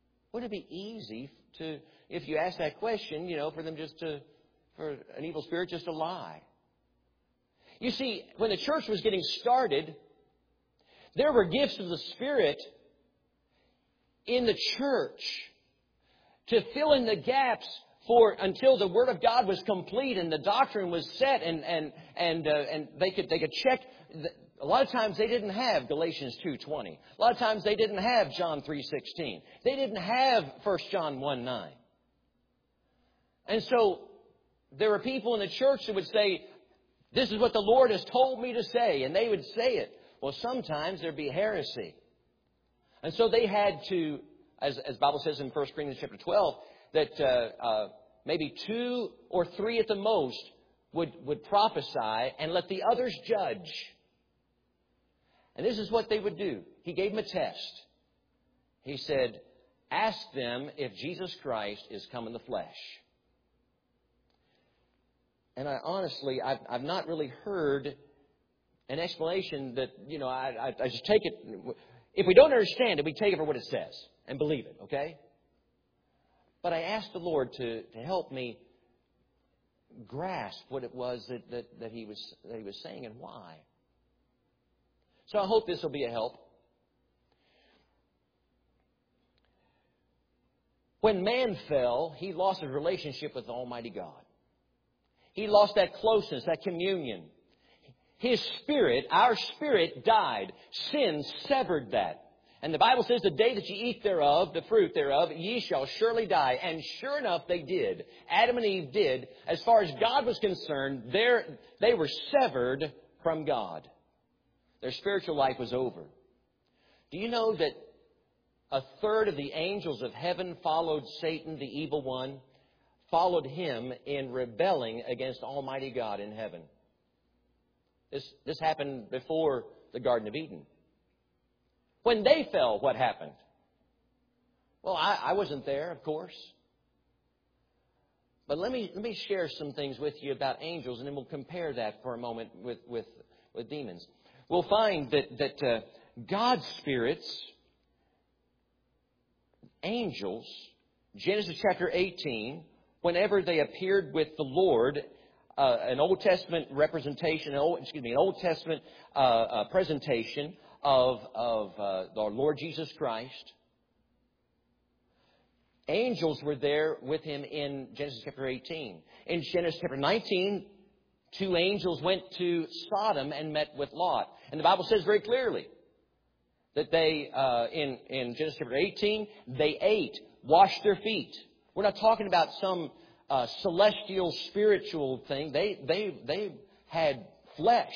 S2: to, if you ask that question, you know, for an evil spirit just to lie? You see, when the church was getting started, there were gifts of the Spirit in the church to fill in the gaps until the Word of God was complete and the doctrine was set and they could check. A lot of times they didn't have Galatians 2:20. A lot of times they didn't have John 3:16. They didn't have 1 John 1:9. And so there were people in the church that would say, this is what the Lord has told me to say. And they would say it. Well, sometimes there'd be heresy. And so they had to, as the Bible says in 1 Corinthians chapter 12, that maybe 2 or 3 at the most would prophesy and let the others judge. And this is what they would do. He gave them a test. He said, ask them if Jesus Christ is come in the flesh. And I've not really heard an explanation that, you know, I just take it. If we don't understand it, we take it for what it says and believe it, okay? But I asked the Lord to help me grasp what it was that he was saying and why. So I hope this will be a help. When man fell, he lost his relationship with Almighty God. He lost that closeness, that communion. His spirit, our spirit, died. Sin severed that. And the Bible says, the day that ye eat thereof, the fruit thereof, ye shall surely die. And sure enough, they did. Adam and Eve did. As far as God was concerned, they were severed from God. Their spiritual life was over. Do you know that a third of the angels of heaven followed Satan, the evil one, followed him in rebelling against Almighty God in heaven? This happened before the Garden of Eden. When they fell, what happened? Well, I wasn't there, of course. But let me share some things with you about angels, and then we'll compare that for a moment with demons. We'll find that God's spirits, angels, Genesis chapter 18, whenever they appeared with the Lord, an Old Testament representation, an Old Testament presentation of our Lord Jesus Christ. Angels were there with him in Genesis chapter 18. In Genesis chapter 19, 2 angels went to Sodom and met with Lot. And the Bible says very clearly that they, in Genesis chapter 18, they ate, washed their feet. We're not talking about some celestial, spiritual thing. They had flesh.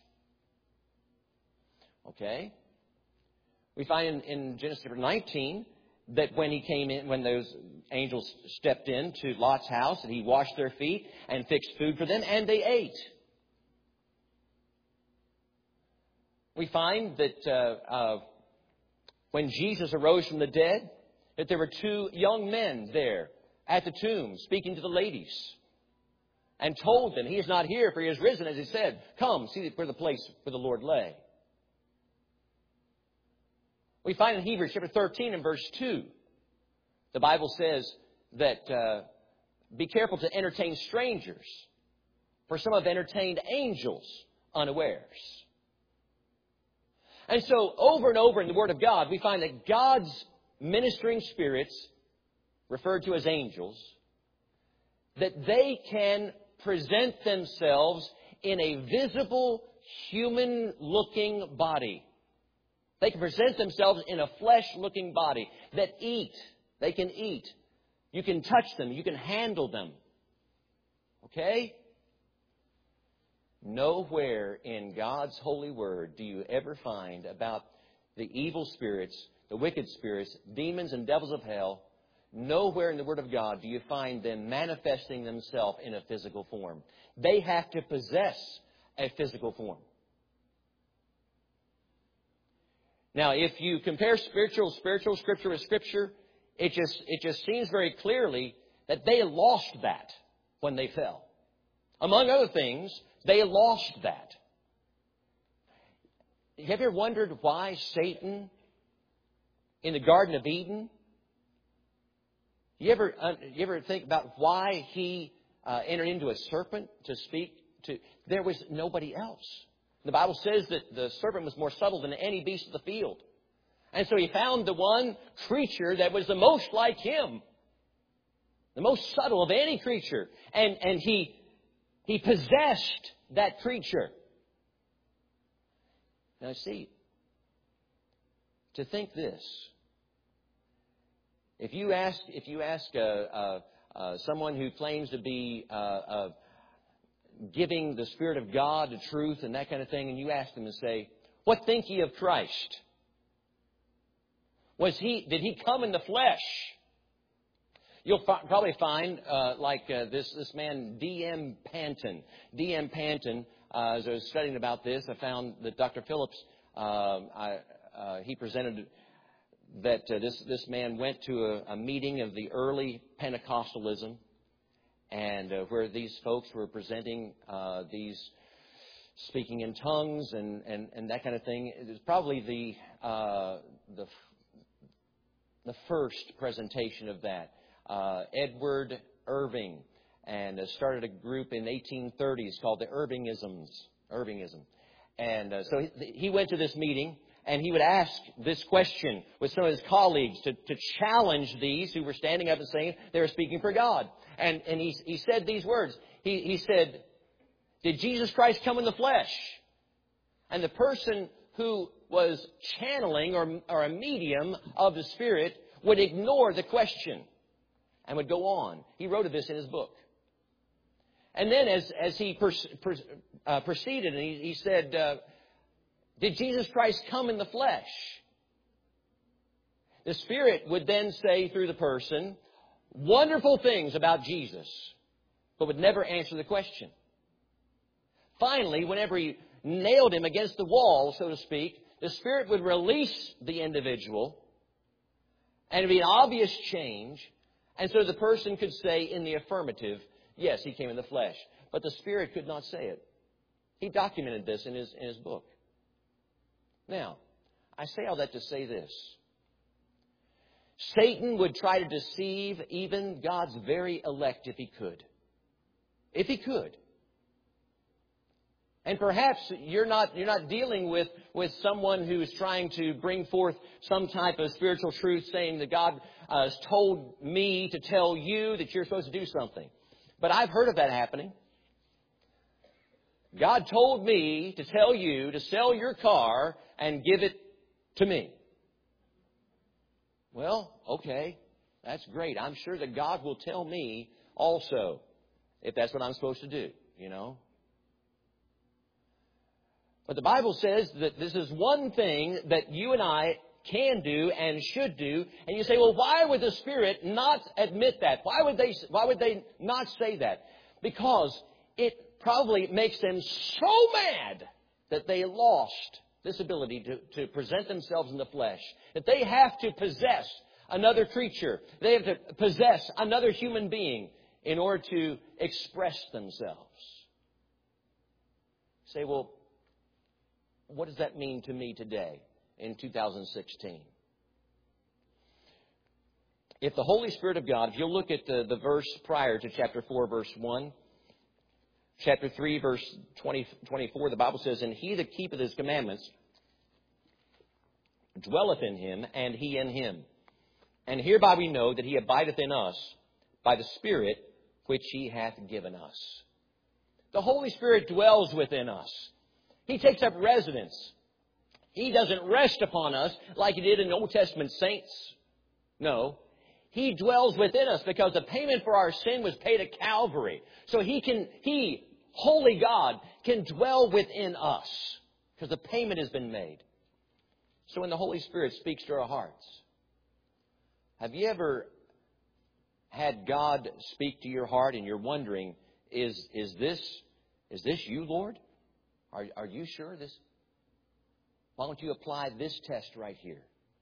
S2: Okay? We find in Genesis chapter 19 that when those angels stepped into Lot's house, that he washed their feet and fixed food for them, and they ate. We find that when Jesus arose from the dead, that there were 2 young men there at the tomb speaking to the ladies, and told them, he is not here, for he is risen, as he said. Come, see where the place where the Lord lay. We find in Hebrews chapter 13 and verse 2, the Bible says that be careful to entertain strangers, for some have entertained angels unawares. And so over and over in the Word of God, we find that God's ministering spirits, referred to as angels, that they can present themselves in a visible, human-looking body. They can present themselves in a flesh-looking body that eat. They can eat. You can touch them. You can handle them. Okay? Nowhere in God's holy word do you ever find about the evil spirits, the wicked spirits, demons and devils of hell. Nowhere in the Word of God do you find them manifesting themselves in a physical form. They have to possess a physical form. Now, if you compare spiritual Scripture with Scripture, it just seems very clearly that they lost that when they fell. Among other things, they lost that. Have you ever wondered why Satan in the Garden of Eden, you ever think about why he entered into a serpent to speak to? There was nobody else. The Bible says that the serpent was more subtle than any beast of the field. And so he found the one creature that was the most like him. The most subtle of any creature. And he possessed that creature. Now see, to think this. If you ask someone who claims to be giving the Spirit of God the truth and that kind of thing, and you ask them and say, "What think ye of Christ? Did he come in the flesh?" You'll probably find this man D.M. Panton. D.M. Panton, as I was studying about this, I found that Dr. Phillips he presented that this man went to a meeting of the early Pentecostalism, and where these folks were presenting these speaking in tongues and that kind of thing. It was probably the first presentation of that. Edward Irving and started a group in 1830s called the Irvingism. And so he went to this meeting, and he would ask this question with some of his colleagues to challenge these who were standing up and saying they were speaking for God. And he said these words. He said, "Did Jesus Christ come in the flesh?" And the person who was channeling or a medium of the Spirit would ignore the question and would go on. He wrote of this in his book. And then as he proceeded, and he said, "Did Jesus Christ come in the flesh?" The Spirit would then say through the person wonderful things about Jesus, but would never answer the question. Finally, whenever he nailed him against the wall, so to speak, the Spirit would release the individual, and it would be an obvious change, and so the person could say in the affirmative, yes, he came in the flesh. But the Spirit could not say it. He documented this in his book. Now, I say all that to say this. Satan would try to deceive even God's very elect if he could. If he could. And perhaps you're not dealing with someone who's trying to bring forth some type of spiritual truth, saying that God has told me to tell you that you're supposed to do something. But I've heard of that happening. God told me to tell you to sell your car and give it to me. Well, okay, that's great. I'm sure that God will tell me also if that's what I'm supposed to do, you know. But the Bible says that this is one thing that you and I can do and should do. And you say, well, why would the Spirit not admit that? Why would they not say that? Because it probably makes them so mad that they lost this ability to present themselves in the flesh. That they have to possess another creature. They have to possess another human being in order to express themselves. Say, well, what does that mean to me today in 2016? If the Holy Spirit of God, if you'll look at the verse prior to chapter 4, verse 1, chapter 3, verse 24, the Bible says, "And he that keepeth his commandments dwelleth in him, and he in him. And hereby we know that he abideth in us by the Spirit which he hath given us." The Holy Spirit dwells within us. He takes up residence. He doesn't rest upon us like He did in the Old Testament saints. No. He dwells within us because the payment for our sin was paid at Calvary. So He, holy God, can dwell within us because the payment has been made. So when the Holy Spirit speaks to our hearts, have you ever had God speak to your heart and you're wondering, is this you, Lord? Are you sure this? Why don't you apply this test right here?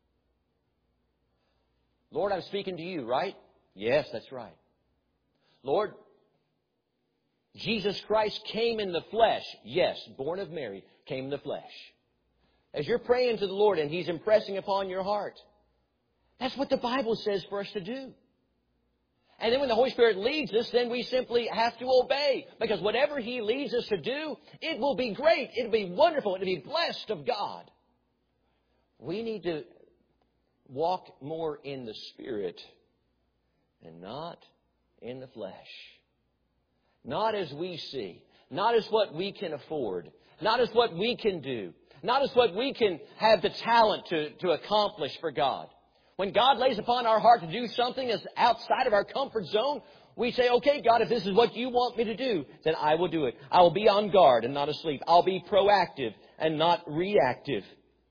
S2: Lord, I'm speaking to you, right? Yes, that's right. Lord, Jesus Christ came in the flesh. Yes, born of Mary, came in the flesh. As you're praying to the Lord and He's impressing upon your heart, that's what the Bible says for us to do. And then when the Holy Spirit leads us, then we simply have to obey. Because whatever He leads us to do, it will be great. It will be wonderful. It will be blessed of God. We need to walk more in the Spirit and not in the flesh. Not as we see. Not as what we can afford. Not as what we can do. Not as what we can have the talent to accomplish for God. When God lays upon our heart to do something that's outside of our comfort zone, we say, okay, God, if this is what you want me to do, then I will do it. I will be on guard and not asleep. I'll be proactive and not reactive.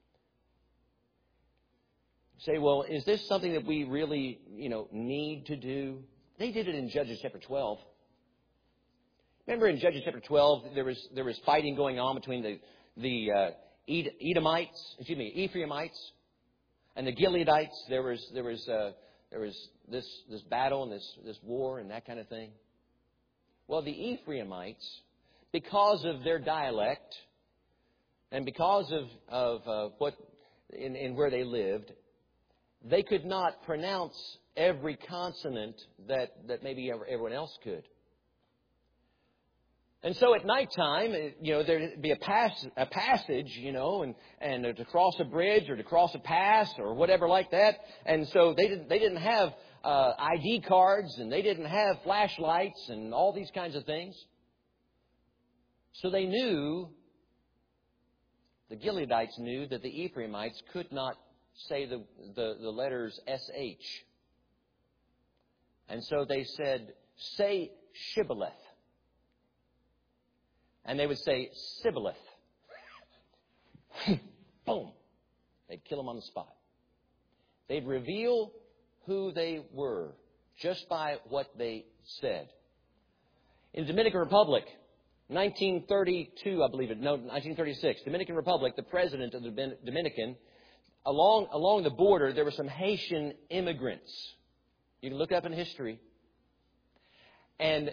S2: Say, well, is this something that we really, need to do? They did it in Judges chapter 12. Remember in Judges chapter 12, there was fighting going on between the Ephraimites and the Gileadites. There was this battle and this war and that kind of thing. Well, the Ephraimites, because of their dialect and because of what in where they lived, they could not pronounce every consonant that maybe everyone else could. And so at nighttime, there'd be a passage, and to cross a bridge or to cross a pass or whatever like that. And so they didn't have ID cards, and they didn't have flashlights and all these kinds of things. So they knew, the Gileadites knew that the Ephraimites could not say the letters SH. And so they said, say Shibboleth. And they would say, Sibboleth. Boom. They'd kill them on the spot. They'd reveal who they were just by what they said. In the Dominican Republic, 1932, I believe it, no, 1936, Dominican Republic, the president of the Dominican, along the border, there were some Haitian immigrants. You can look up in history. And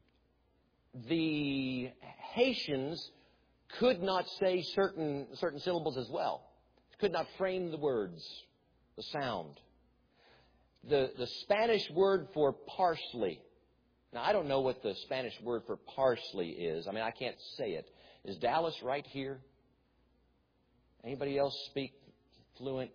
S2: the Haitians could not say certain syllables as well. Could not frame the words, the sound. The Spanish word for parsley. Now, I don't know what the Spanish word for parsley is. I mean, I can't say it. Is Dallas right here? Anybody else speak fluent?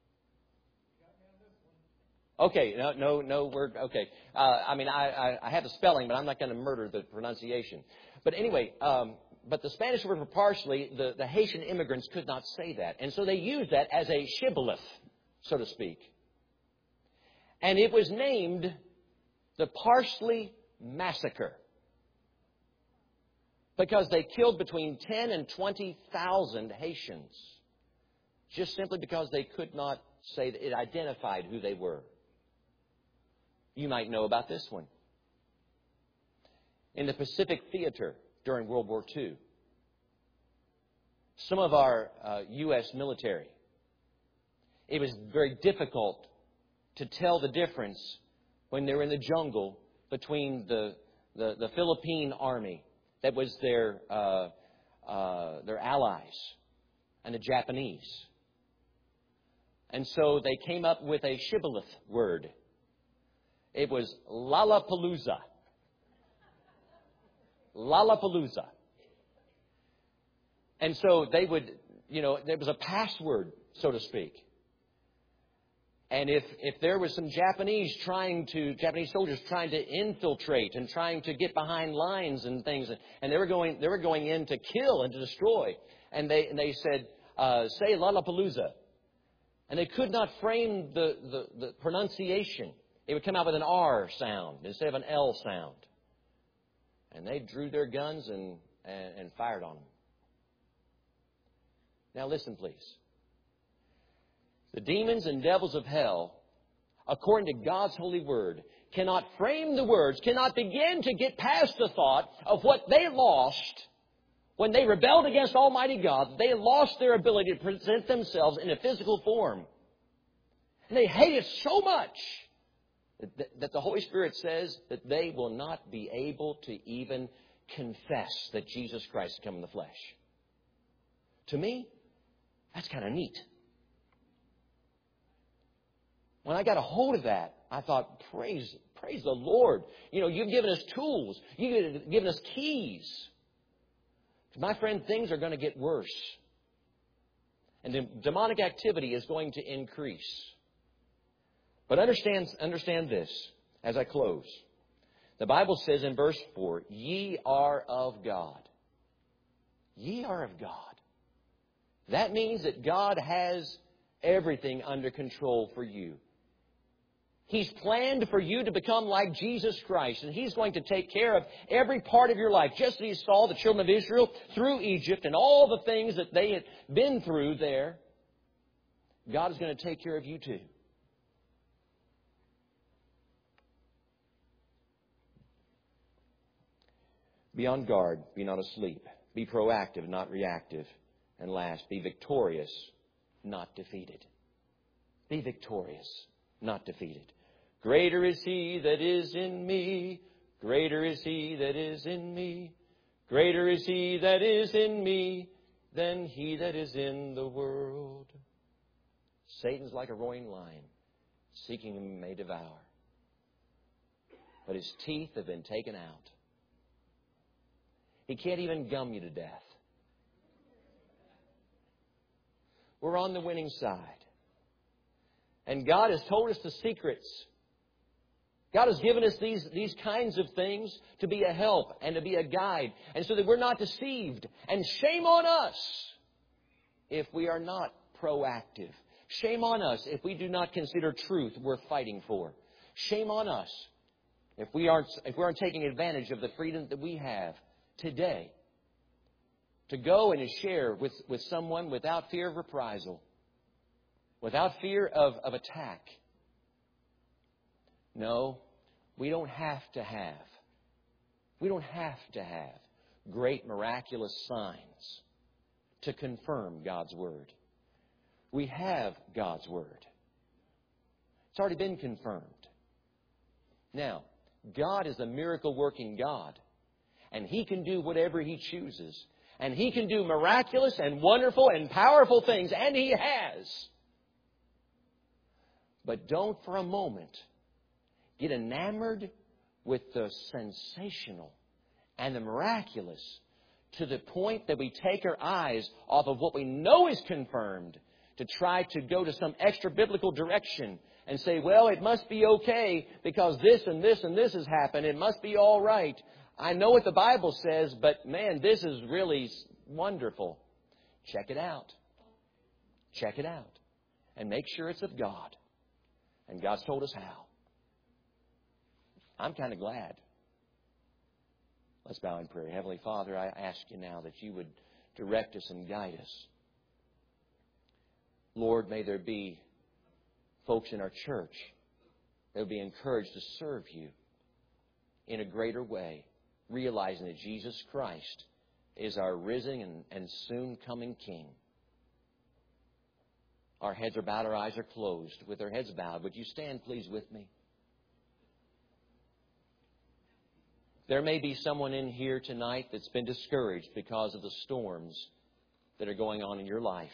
S2: Okay, no word. Okay. I have the spelling, but I'm not going to murder the pronunciation. But anyway, but the Spanish word for parsley, the Haitian immigrants could not say that. And so they used that as a shibboleth, so to speak. And it was named the Parsley Massacre, because they killed between 10 and 20,000 Haitians just simply because they could not say that it identified who they were. You might know about this one. In the Pacific Theater during World War II, some of our U.S. military, it was very difficult to tell the difference when they were in the jungle between the Philippine army that was their allies and the Japanese. And so they came up with a shibboleth word. It was Lollapalooza. Lollapalooza. And so they would, there was a password, so to speak. And if there was some Japanese soldiers trying to infiltrate and trying to get behind lines and things, and they were going in to kill and to destroy, and they said, say Lollapalooza. And they could not frame the pronunciation. It would come out with an R sound instead of an L sound. And they drew their guns and fired on them. Now listen, please. The demons and devils of hell, according to God's holy word, cannot frame the words, cannot begin to get past the thought of what they lost when they rebelled against Almighty God. They lost their ability to present themselves in a physical form. And they hate it so much that the Holy Spirit says that they will not be able to even confess that Jesus Christ has come in the flesh. To me, that's kind of neat. When I got a hold of that, I thought, praise the Lord. You've given us tools. You've given us keys. My friend, things are going to get worse. And the demonic activity is going to increase. But understand this as I close. The Bible says in verse 4, ye are of God. Ye are of God. That means that God has everything under control for you. He's planned for you to become like Jesus Christ, and He's going to take care of every part of your life, just as He saw the children of Israel through Egypt and all the things that they had been through there. God is going to take care of you too. Be on guard, be not asleep. Be proactive, not reactive. And last, be victorious, not defeated. Be victorious, not defeated. Greater is He that is in me. Greater is He that is in me. Greater is He that is in me than he that is in the world. Satan's like a roaring lion, seeking whom he may devour. But his teeth have been taken out. He can't even gum you to death. We're on the winning side. And God has told us the secrets. God has given us these kinds of things to be a help and to be a guide, and so that we're not deceived. And shame on us if we are not proactive. Shame on us if we do not consider truth worth fighting for. Shame on us if we aren't taking advantage of the freedom that we have today to go and to share with someone without fear of reprisal, without fear of attack. No, we don't have to have great miraculous signs to confirm God's Word. We have God's Word. It's already been confirmed. Now, God is a miracle-working God, and He can do whatever He chooses. And He can do miraculous and wonderful and powerful things, and He has. But don't for a moment get enamored with the sensational and the miraculous to the point that we take our eyes off of what we know is confirmed to try to go to some extra biblical direction and say, well, it must be okay because this and this and this has happened. It must be all right. I know what the Bible says, but man, this is really wonderful. Check it out. Check it out. And make sure it's of God. And God's told us how. I'm kind of glad. Let's bow in prayer. Heavenly Father, I ask you now that you would direct us and guide us. Lord, may there be folks in our church that will be encouraged to serve you in a greater way, realizing that Jesus Christ is our risen and soon coming King. Our heads are bowed, our eyes are closed. With our heads bowed, would you stand please with me? There may be someone in here tonight that's been discouraged because of the storms that are going on in your life.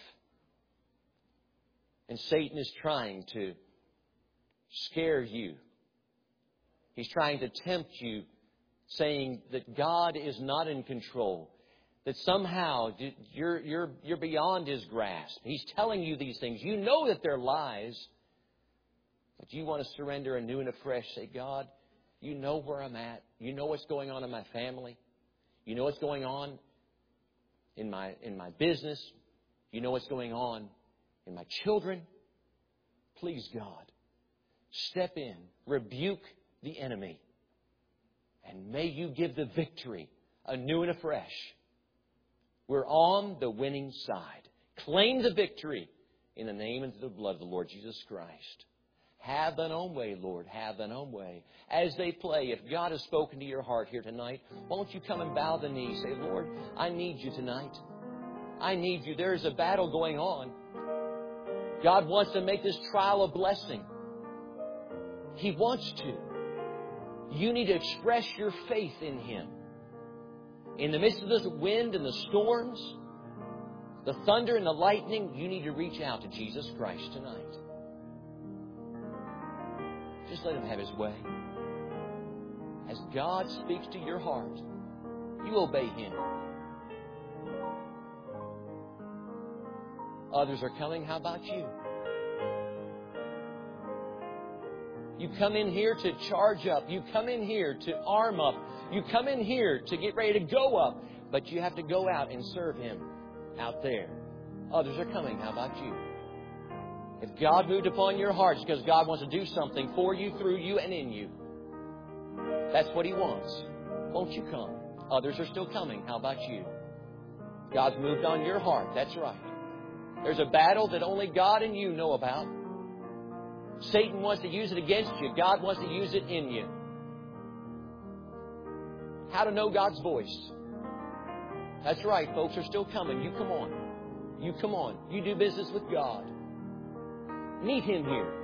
S2: And Satan is trying to scare you. He's trying to tempt you, saying that God is not in control, that somehow you're beyond His grasp. He's telling you these things. You know that they're lies, but you want to surrender anew and afresh. Say, God, you know where I'm at. You know what's going on in my family. You know what's going on in my business. You know what's going on in my children. Please, God, step in, rebuke the enemy, and may you give the victory anew and afresh. We're on the winning side. Claim the victory in the name and the blood of the Lord Jesus Christ. Have thine own way, Lord. Have thine own way. As they play, if God has spoken to your heart here tonight, won't you come and bow the knee? Say, Lord, I need you tonight. I need you. There is a battle going on. God wants to make this trial a blessing. He wants to. You need to express your faith in Him. In the midst of this wind and the storms, the thunder and the lightning, you need to reach out to Jesus Christ tonight. Just let Him have His way. As God speaks to your heart, you obey Him. Others are coming. How about you? You come in here to charge up. You come in here to arm up. You come in here to get ready to go up. But you have to go out and serve Him out there. Others are coming. How about you? If God moved upon your heart, it's because God wants to do something for you, through you, and in you. That's what He wants. Won't you come? Others are still coming. How about you? God's moved on your heart. That's right. There's a battle that only God and you know about. Satan wants to use it against you. God wants to use it in you. How to know God's voice. That's right, folks are still coming. You come on. You come on. You do business with God. Meet Him here.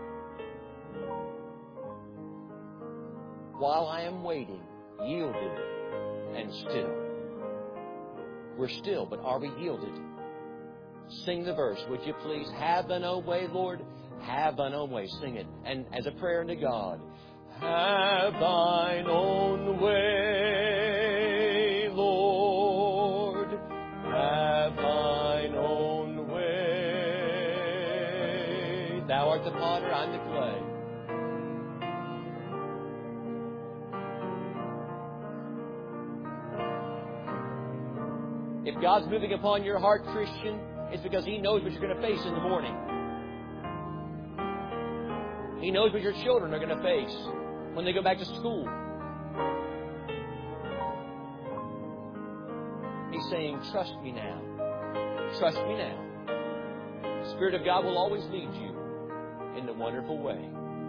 S2: While I am waiting, yielded and still. We're still, but are we yielded? Sing the verse, would you please? Have thine own way, Lord. Have thine own way. Sing it. And as a prayer unto God. Have thine own way, Lord. play. If God's moving upon your heart, Christian, it's because He knows what you're going to face in the morning. He knows what your children are going to face when they go back to school. He's saying, trust me now. Trust me now. The Spirit of God will always lead you in the wonderful way.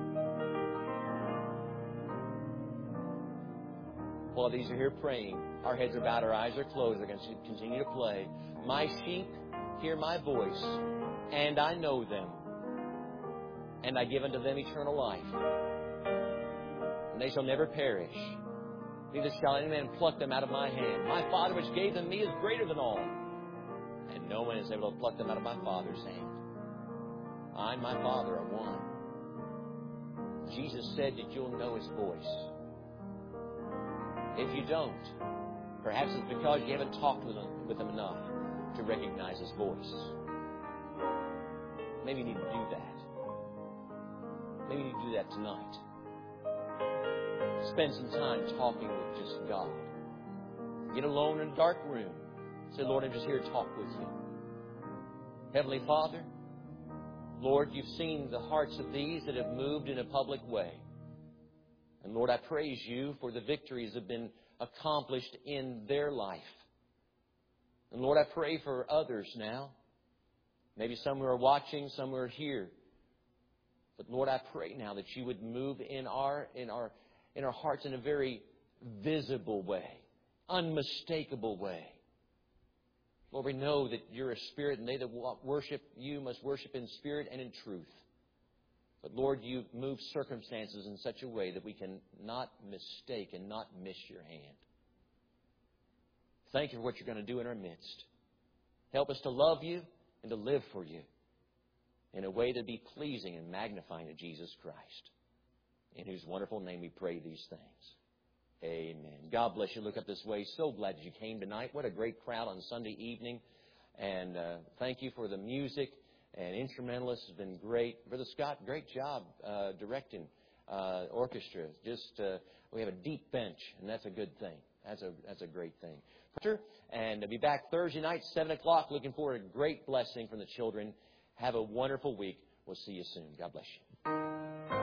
S2: While these are here praying, our heads are bowed, our eyes are closed. We're going to continue to play. My sheep hear my voice, and I know them, and I give unto them eternal life. And they shall never perish, neither shall any man pluck them out of my hand. My Father which gave them me is greater than all, and no man is able to pluck them out of my Father's hand. I and my Father are one. Jesus said that you'll know His voice. If you don't, perhaps it's because you haven't talked with Him enough to recognize His voice. Maybe you need to do that. Maybe you need to do that tonight. Spend some time talking with just God. Get alone in a dark room. Say, Lord, I'm just here to talk with you. Heavenly Father, Lord, you've seen the hearts of these that have moved in a public way. And Lord, I praise you for the victories that have been accomplished in their life. And Lord, I pray for others now. Maybe some who are watching, some who are here. But Lord, I pray now that you would move in our hearts in a very visible way, unmistakable way. Lord, we know that you're a spirit, and they that worship you must worship in spirit and in truth. But Lord, you move circumstances in such a way that we can not mistake and not miss your hand. Thank you for what you're going to do in our midst. Help us to love you and to live for you in a way that be pleasing and magnifying to Jesus Christ, in whose wonderful name we pray these things. Amen. God bless you. Look up this way. So glad that you came tonight. What a great crowd on Sunday evening. And thank you for the music. And instrumentalists has been great. Brother Scott, great job directing orchestra. We have a deep bench, and that's a good thing. That's a great thing. And I'll be back Thursday night, 7 o'clock. Looking forward to a great blessing from the children. Have a wonderful week. We'll see you soon. God bless you.